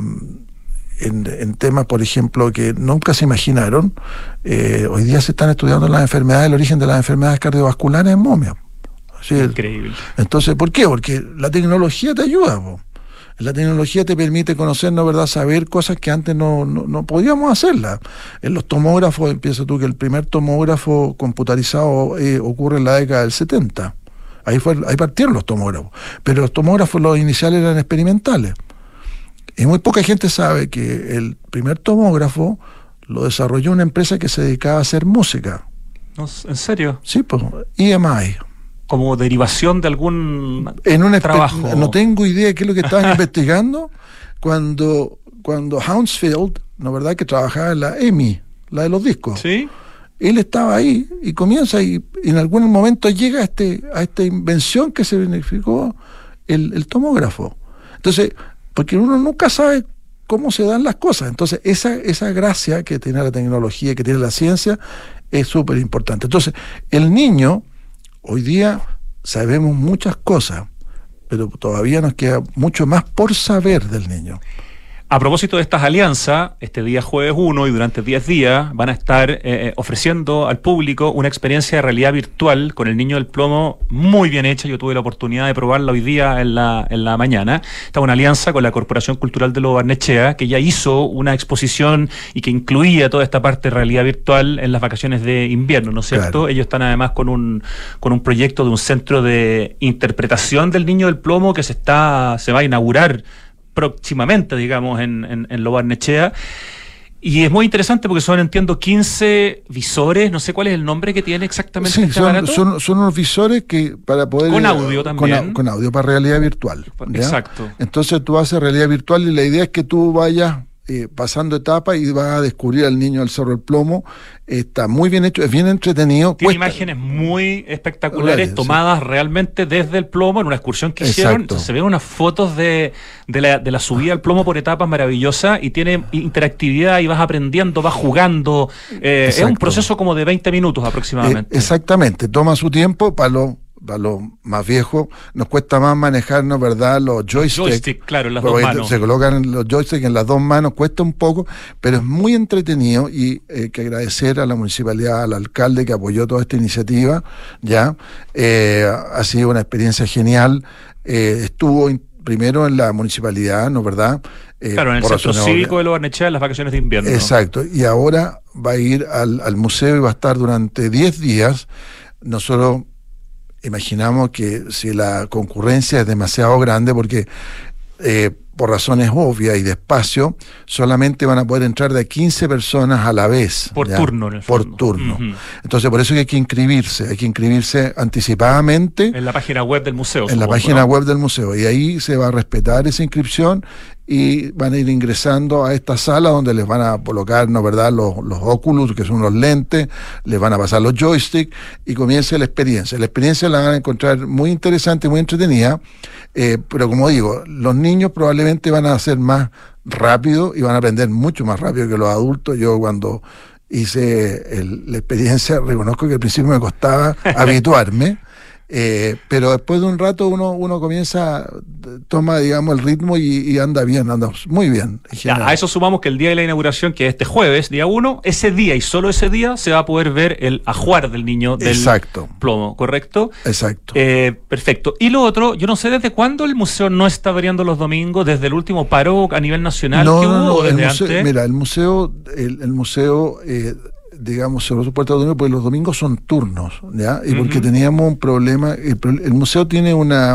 en temas, por ejemplo, que nunca se imaginaron, hoy día se están estudiando las enfermedades, el origen de las enfermedades cardiovasculares en momias. Increíble. Entonces, ¿por qué? Porque la tecnología te ayuda, po. La tecnología te permite conocer, ¿no verdad?, saber cosas que antes no podíamos hacerlas. En los tomógrafos, piensa tú que el primer tomógrafo computarizado ocurre en la década del 70. Ahí partieron los tomógrafos. Pero los tomógrafos, los iniciales, eran experimentales. Y muy poca gente sabe que el primer tomógrafo lo desarrolló una empresa que se dedicaba a hacer música. ¿En serio? Sí, pues, EMI. Como derivación de algún trabajo. No tengo idea de qué es lo que estaban investigando cuando Hounsfield, ¿no verdad?, que trabajaba en la EMI, la de los discos. Sí. Él estaba ahí y comienza y en algún momento llega a esta invención que se beneficó el tomógrafo. Entonces, porque uno nunca sabe cómo se dan las cosas. Entonces, esa gracia que tiene la tecnología, que tiene la ciencia, es súper importante. Entonces, el niño, hoy día sabemos muchas cosas, pero todavía nos queda mucho más por saber del niño. A propósito de estas alianzas, este día jueves 1 y durante 10 días van a estar ofreciendo al público una experiencia de realidad virtual con el Niño del Plomo muy bien hecha. Yo tuve la oportunidad de probarla hoy día en la mañana. Está una alianza con la Corporación Cultural de Lo Barnechea, que ya hizo una exposición y que incluía toda esta parte de realidad virtual en las vacaciones de invierno, ¿no es cierto? Claro. Ellos están además con un proyecto de un centro de interpretación del Niño del Plomo que se va a inaugurar próximamente, digamos, en Lo Barnechea. Y es muy interesante porque son, entiendo, 15 visores, no sé cuál es el nombre que tiene exactamente. Sí, este aparato. Son unos visores que para poder... Con audio también. Con audio, para realidad virtual. ¿ya? Exacto. Entonces tú haces realidad virtual y la idea es que tú vayas pasando etapas y va a descubrir al niño del Cerro del Plomo. Está muy bien hecho, es bien entretenido. Tiene imágenes muy espectaculares tomadas realmente desde el Plomo en una excursión que hicieron. Entonces, se ven unas fotos de la subida al Plomo por etapas maravillosas y tiene interactividad y vas aprendiendo, vas jugando. Es un proceso como de 20 minutos aproximadamente. Exactamente, toma su tiempo. Para los más viejos nos cuesta más manejarnos, ¿verdad? Los joysticks, claro, en las dos manos. Se colocan los joysticks en las dos manos, cuesta un poco, pero es muy entretenido y que agradecer a la municipalidad, al alcalde que apoyó toda esta iniciativa, ¿ya? Ha sido una experiencia genial. Estuvo primero en la municipalidad, ¿no, verdad? Claro, en el Centro Cívico de Lo Barnechea en las vacaciones de invierno. Exacto, y ahora va a ir al museo y va a estar durante 10 días. Nosotros imaginamos que si la concurrencia es demasiado grande, porque por razones obvias y de espacio, solamente van a poder entrar de 15 personas a la vez. Por turno, en el fondo. Por turno. Entonces, por eso hay que inscribirse anticipadamente. En la página web del museo. En la página web del museo. Y ahí se va a respetar esa inscripción y van a ir ingresando a esta sala donde les van a colocar, ¿no, verdad?, los óculos, que son los lentes, les van a pasar los joysticks y comienza la experiencia. La experiencia la van a encontrar muy interesante, muy entretenida, pero como digo, los niños probablemente van a ser más rápido y van a aprender mucho más rápido que los adultos. Yo cuando hice la experiencia reconozco que al principio me costaba habituarme. Pero después de un rato uno comienza, toma, digamos, el ritmo y anda bien, anda muy bien. Ya, a eso sumamos que el día de la inauguración, que es este jueves, día 1, ese día y solo ese día se va a poder ver el ajuar del niño del Plomo, ¿correcto? Exacto. Perfecto. Y lo otro, yo no sé desde cuándo el museo no está abriendo los domingos, desde el último paro a nivel nacional que hubo, o desde antes. Mira, el museo digamos, cerró su puerta de domingo porque los domingos son turnos, ¿ya? Y porque teníamos un problema, el museo tiene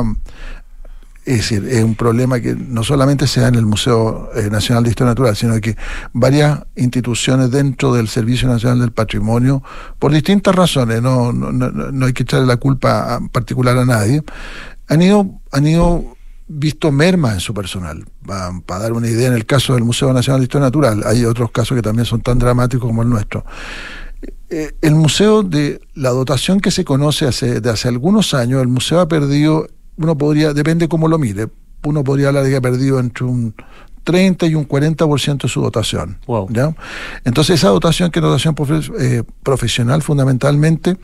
es decir, es un problema que no solamente se da en el Museo Nacional de Historia Natural, sino que varias instituciones dentro del Servicio Nacional del Patrimonio, por distintas razones, no hay que echarle la culpa particular a nadie, han ido visto merma en su personal. Para dar una idea, en el caso del Museo Nacional de Historia Natural, hay otros casos que también son tan dramáticos como el nuestro. El museo, de la dotación que se conoce de hace algunos años, el museo ha perdido, depende cómo lo mire, uno podría hablar de que ha perdido entre un 30 y un 40% de su dotación. Wow. ¿Ya? Entonces esa dotación, que es dotación profesional fundamentalmente,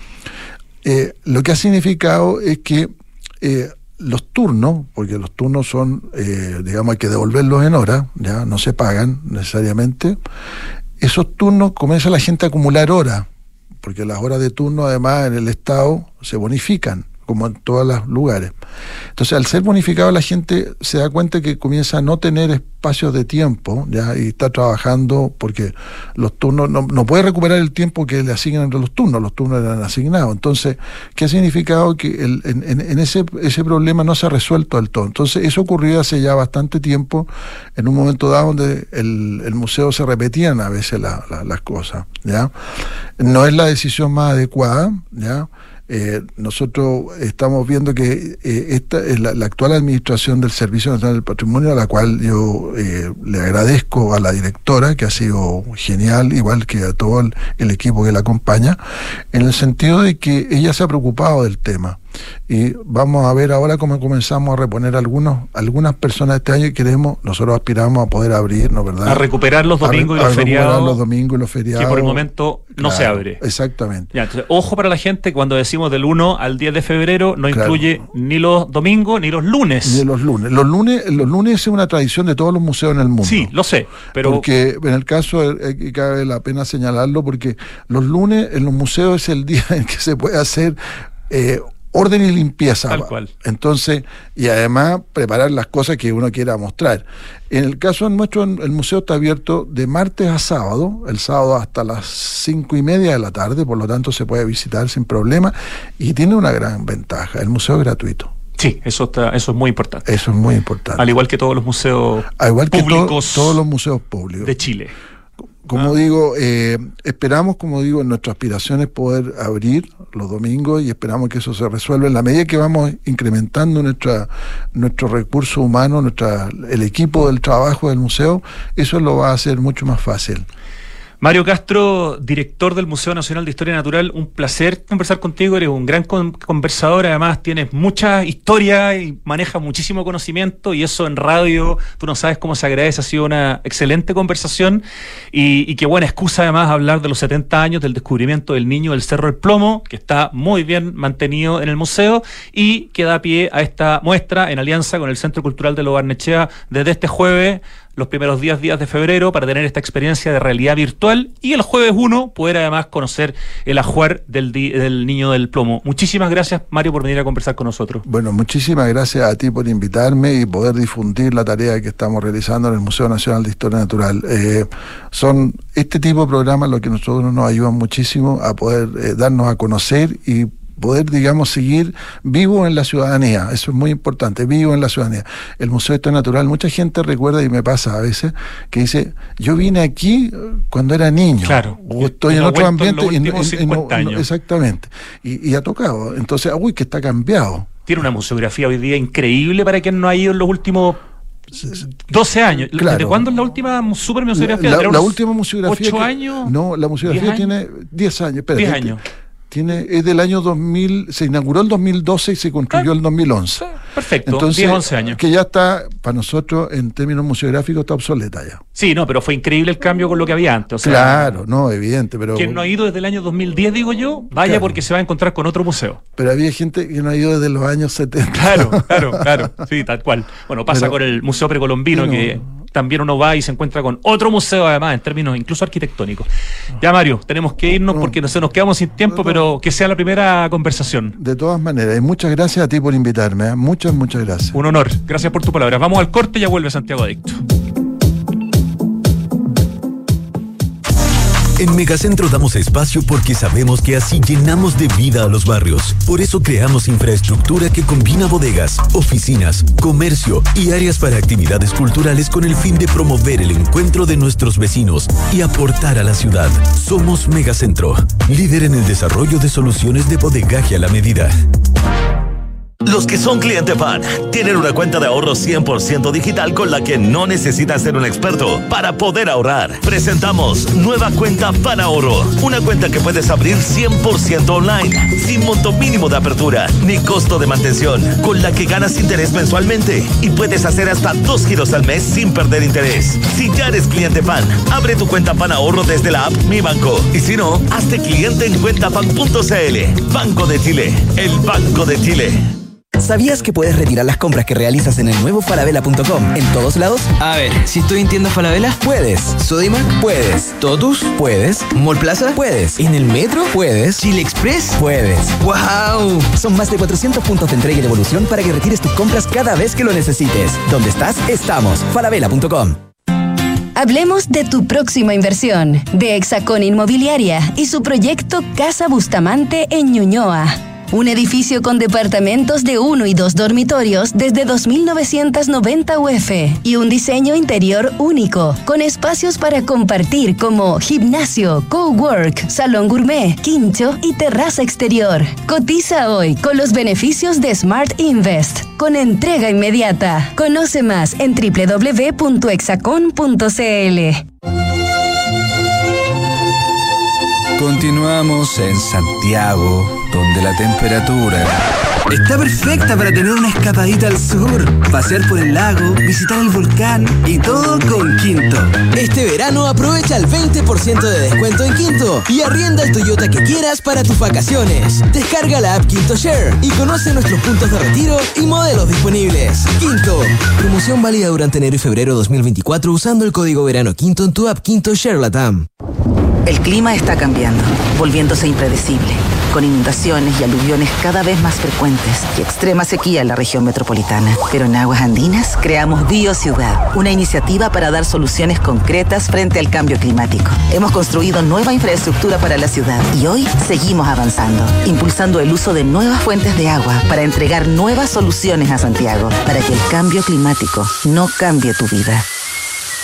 lo que ha significado es que los turnos, porque los turnos son, digamos, hay que devolverlos en horas, ya no se pagan necesariamente. Esos turnos comienza la gente a acumular horas, porque las horas de turno además en el Estado se bonifican, como en todos los lugares. Entonces, al ser bonificado, la gente se da cuenta que comienza a no tener espacios de tiempo, ya, y está trabajando, porque los turnos no puede recuperar el tiempo que le asignan entre los turnos eran asignados. Entonces, ¿qué ha significado? Que en ese problema no se ha resuelto del todo. Entonces, eso ocurrió hace ya bastante tiempo, en un momento dado donde el museo se repetían a veces las cosas, ¿ya? No es la decisión más adecuada, ¿ya? Nosotros estamos viendo que esta es la actual administración del Servicio Nacional del Patrimonio, a la cual yo le agradezco a la directora, que ha sido genial, igual que a todo el equipo que la acompaña, en el sentido de que ella se ha preocupado del tema. Y vamos a ver ahora cómo comenzamos a reponer algunas personas este año, y nosotros aspiramos a poder abrir, ¿no, verdad? A recuperar los domingos y los feriados. Recuperar los domingos y los feriados. Que por el momento no se abre. Exactamente. Ya, entonces, ojo para la gente, cuando decimos del 1 al 10 de febrero, no incluye ni los domingos ni los lunes. Ni los lunes. Los lunes es una tradición de todos los museos en el mundo. Sí, lo sé, pero... Porque en el caso, cabe la pena señalarlo, porque los lunes en los museos es el día en que se puede hacer orden y limpieza. Tal cual. Entonces, y además preparar las cosas que uno quiera mostrar. En el caso nuestro, el museo está abierto de martes a sábado, el sábado hasta las 5:30 de la tarde, por lo tanto se puede visitar sin problema, y tiene una gran ventaja: el museo es gratuito. Sí, eso es muy importante. Eso es muy importante. Al igual que todos los museos públicos, todos los museos públicos de Chile. Como digo, esperamos, en nuestra aspiración es poder abrir los domingos y esperamos que eso se resuelva en la medida que vamos incrementando nuestro recurso humano, el equipo del trabajo del museo, eso lo va a hacer mucho más fácil. Mario Castro, director del Museo Nacional de Historia Natural, un placer conversar contigo, eres un gran conversador, además tienes mucha historia y manejas muchísimo conocimiento, y eso en radio, tú no sabes cómo se agradece, ha sido una excelente conversación, y qué buena excusa además hablar de los 70 años del descubrimiento del niño del Cerro del Plomo, que está muy bien mantenido en el museo, y que da pie a esta muestra en alianza con el Centro Cultural de Lo Barnechea desde este jueves, los primeros 10 días de febrero, para tener esta experiencia de realidad virtual, y el jueves 1 poder además conocer el ajuar del niño del plomo. Muchísimas gracias, Mario, por venir a conversar con nosotros. Bueno, muchísimas gracias a ti por invitarme y poder difundir la tarea que estamos realizando en el Museo Nacional de Historia Natural. Son este tipo de programas los que nosotros nos ayudan muchísimo a poder darnos a conocer y poder, seguir vivo en la ciudadanía. Eso es muy importante, vivo en la ciudadanía. El Museo de Historia Natural, mucha gente recuerda, y me pasa a veces, que dice, yo vine aquí cuando era niño, claro, o estoy en otro ambiente, en los últimos 50 años. Exactamente, y ha tocado, entonces, que está cambiado. Tiene una museografía hoy día increíble para quien no ha ido en los últimos 12 años. Claro. ¿Desde cuándo es la última super museografía? La última museografía. ¿8 años? No, la museografía tiene 10 años. Espérate, 10 años. Es del año 2000, se inauguró el 2012 y se construyó el 2011. Perfecto, entonces, 10, 11 años. Que ya está, para nosotros, en términos museográficos, está obsoleta ya. Sí, no, pero fue increíble el cambio con lo que había antes. O sea, claro, no, evidente, pero... Quien no ha ido desde el año 2010, digo yo, vaya, claro, porque se va a encontrar con otro museo. Pero había gente que no ha ido desde los años 70. Claro, sí, tal cual. Bueno, pasa con el Museo Precolombino, que también uno va y se encuentra con otro museo, además, en términos incluso arquitectónicos. Ya, Mario, tenemos que irnos porque nos quedamos sin tiempo, pero que sea la primera conversación. De todas maneras, y muchas gracias a ti por invitarme, ¿eh? Muchas gracias. Un honor, gracias por tu palabra. Vamos al corte y ya vuelve Santiago Adicto. En Megacentro damos espacio porque sabemos que así llenamos de vida a los barrios. Por eso creamos infraestructura que combina bodegas, oficinas, comercio y áreas para actividades culturales con el fin de promover el encuentro de nuestros vecinos y aportar a la ciudad. Somos Megacentro, líder en el desarrollo de soluciones de bodegaje a la medida. Los que son cliente FAN tienen una cuenta de ahorro 100% digital con la que no necesitas ser un experto para poder ahorrar. Presentamos nueva cuenta FAN Ahorro, una cuenta que puedes abrir 100% online, sin monto mínimo de apertura ni costo de mantención, con la que ganas interés mensualmente y puedes hacer hasta 2 giros al mes sin perder interés. Si ya eres cliente FAN, abre tu cuenta FAN Ahorro desde la app Mi Banco, y si no, hazte cliente en cuentafan.cl. Banco de Chile, el Banco de Chile. ¿Sabías que puedes retirar las compras que realizas en el nuevo falabella.com en todos lados? A ver, si estoy en tienda Falabella, puedes. Sodimac, Puedes. Totus, Puedes. Mall Plaza, Puedes. ¿En el metro? Puedes. Chile Express, Puedes. ¡Wow! Son más de 400 puntos de entrega y devolución para que retires tus compras cada vez que lo necesites. ¿Dónde estás? Estamos. Falabella.com. Hablemos de tu próxima inversión, de Hexacón Inmobiliaria y su proyecto Casa Bustamante en Ñuñoa. Un edificio con departamentos de 1 y 2 dormitorios desde 2.990 UF y un diseño interior único, con espacios para compartir como gimnasio, cowork, salón gourmet, quincho y terraza exterior. Cotiza hoy con los beneficios de Smart Invest, con entrega inmediata. Conoce más en www.hexacon.cl. Continuamos en Santiago, donde la temperatura está perfecta para tener una escapadita al sur, pasear por el lago, visitar el volcán y todo con Quinto. Este verano aprovecha el 20% de descuento en Quinto y arrienda el Toyota que quieras para tus vacaciones. Descarga la app Quinto Share y conoce nuestros puntos de retiro y modelos disponibles. Quinto. Promoción válida durante enero y febrero 2024 usando el código verano Quinto en tu app Quinto Share Latam. El clima está cambiando, volviéndose impredecible, con inundaciones y aluviones cada vez más frecuentes y extrema sequía en la región metropolitana. Pero en Aguas Andinas creamos BioCiudad, una iniciativa para dar soluciones concretas frente al cambio climático. Hemos construido nueva infraestructura para la ciudad y hoy seguimos avanzando, impulsando el uso de nuevas fuentes de agua para entregar nuevas soluciones a Santiago, para que el cambio climático no cambie tu vida.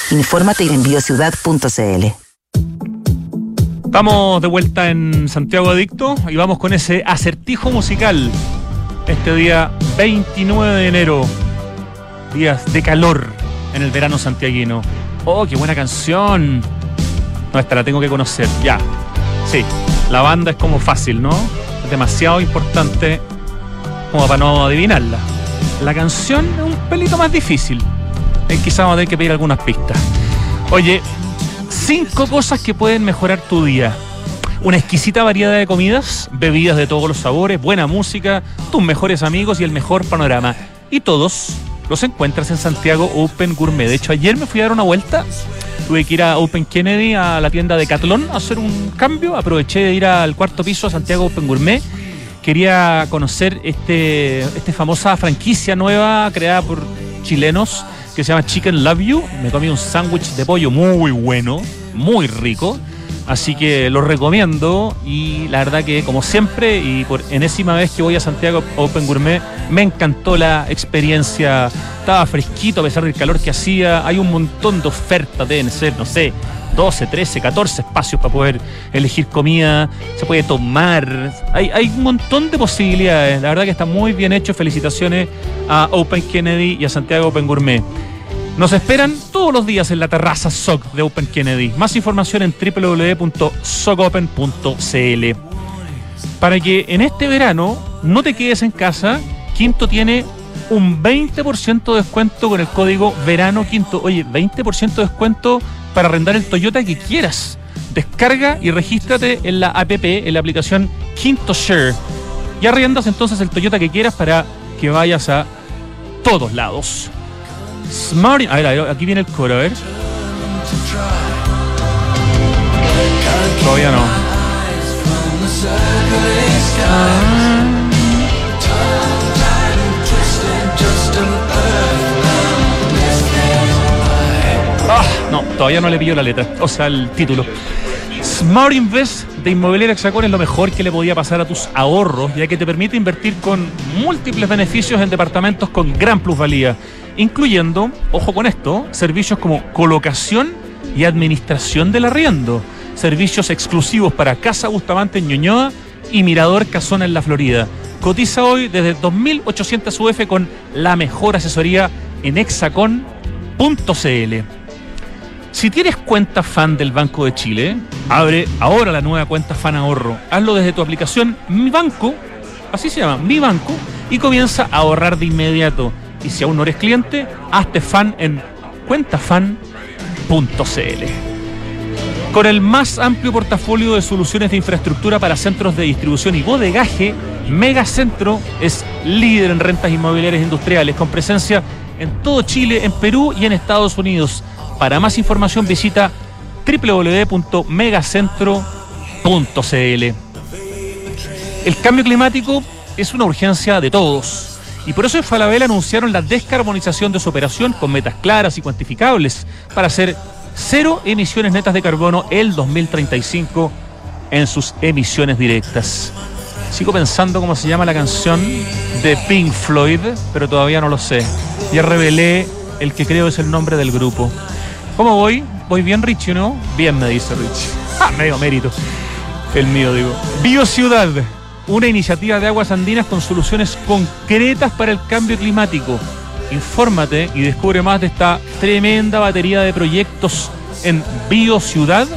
Infórmate en biociudad.cl. Estamos de vuelta en Santiago Adicto y vamos con ese acertijo musical. Este día 29 de enero, días de calor en el verano santiaguino. ¡Oh, qué buena canción! No, esta la tengo que conocer, ya. Sí, la banda es como fácil, ¿no? Es demasiado importante como para no adivinarla. La canción es un pelito más difícil. Quizás vamos a tener que pedir algunas pistas. Oye, 5 cosas que pueden mejorar tu día. Una exquisita variedad de comidas, bebidas de todos los sabores, buena música, tus mejores amigos y el mejor panorama. Y todos los encuentras en Santiago Open Gourmet. De hecho, ayer me fui a dar una vuelta. Tuve que ir a Open Kennedy, a la tienda Decathlon, a hacer un cambio. Aproveché de ir al cuarto piso a Santiago Open Gourmet. Quería conocer esta famosa franquicia nueva creada por chilenos que se llama Chicken Love You. Me comí un sándwich de pollo muy bueno, muy rico. Así que lo recomiendo y la verdad que como siempre y por enésima vez que voy a Santiago Open Gourmet me encantó la experiencia. Estaba fresquito a pesar del calor que hacía. Hay un montón de ofertas, deben ser, no sé, 12, 13, 14 espacios para poder elegir comida. Se puede tomar. Hay un montón de posibilidades. La verdad que está muy bien hecho. Felicitaciones a Open Kennedy y a Santiago Open Gourmet. Nos esperan todos los días en la terraza SOC de Open Kennedy. Más información en www.socopen.cl. Para que en este verano no te quedes en casa, Quinto tiene un 20% de descuento con el código Verano Quinto. Oye, 20% de descuento para arrendar el Toyota que quieras. Descarga y regístrate en la app, en la aplicación Quinto Share. Y arriendas entonces el Toyota que quieras para que vayas a todos lados. Smart. A ver, aquí viene el coro, a ver. Todavía no. No, todavía no le pillo la letra, o sea, el título. Smart Invest de Inmobiliaria Hexacón es lo mejor que le podía pasar a tus ahorros, ya que te permite invertir con múltiples beneficios en departamentos con gran plusvalía, incluyendo, ojo con esto, servicios como colocación y administración del arriendo, servicios exclusivos para Casa Bustamante en Ñuñoa y Mirador Casona en la Florida. Cotiza hoy desde 2.800 UF con la mejor asesoría en hexacon.cl. Si tienes cuenta FAN del Banco de Chile, abre ahora la nueva cuenta FAN Ahorro. Hazlo desde tu aplicación Mi Banco, así se llama, Mi Banco, y comienza a ahorrar de inmediato. Y si aún no eres cliente, hazte fan en cuentafan.cl. Con el más amplio portafolio de soluciones de infraestructura para centros de distribución y bodegaje, Megacentro es líder en rentas inmobiliarias industriales, con presencia en todo Chile, en Perú y en Estados Unidos. Para más información visita www.megacentro.cl. El cambio climático es una urgencia de todos y por eso en Falabella anunciaron la descarbonización de su operación con metas claras y cuantificables para hacer 0 emisiones netas de carbono el 2035 en sus emisiones directas. Sigo pensando cómo se llama la canción de Pink Floyd, pero todavía no lo sé. Ya revelé el que creo es el nombre del grupo. ¿Cómo voy? ¿Voy bien, Richie, no? Bien, me dice Richie. Medio mérito. El mío, digo. Biociudad, una iniciativa de aguas andinas con soluciones concretas para el cambio climático. Infórmate y descubre más de esta tremenda batería de proyectos en biociudad.cl.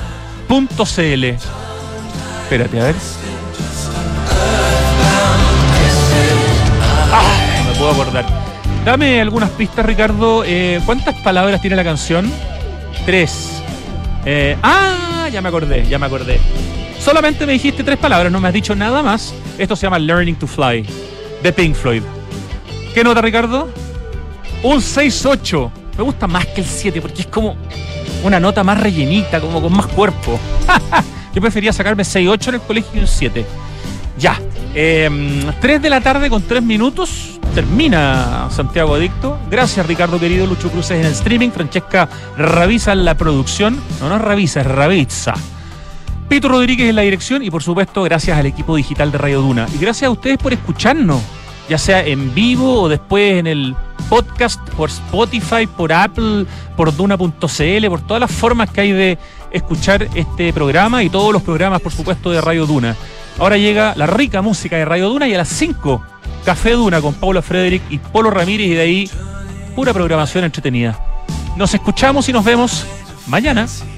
Espérate, a ver. No me puedo acordar. Dame algunas pistas, Ricardo. ¿Cuántas palabras tiene la canción? 3. Ya me acordé. Solamente me dijiste 3 palabras, no me has dicho nada más. Esto se llama Learning to Fly, de Pink Floyd. ¿Qué nota, Ricardo? Un 6-8. Me gusta más que el 7 porque es como una nota más rellenita, como con más cuerpo. Yo prefería sacarme 6-8 en el colegio y un 7. Ya. 3 de la tarde con 3 minutos. Termina Santiago Adicto. Gracias, Ricardo querido. Lucho Cruces en el streaming. Francesca Ravizza en la producción. No es Ravizza, es Ravizza. Pito Rodríguez en la dirección. Y por supuesto, gracias al equipo digital de Radio Duna. Y gracias a ustedes por escucharnos. ya sea en vivo o después en el podcast, por Spotify, por Apple, por Duna.cl, por todas las formas que hay de escuchar este programa y todos los programas, por supuesto, de Radio Duna. Ahora llega la rica música de Radio Duna y a las 5, Café Duna con Paula Frederick y Polo Ramírez, y de ahí pura programación entretenida. Nos escuchamos y nos vemos mañana.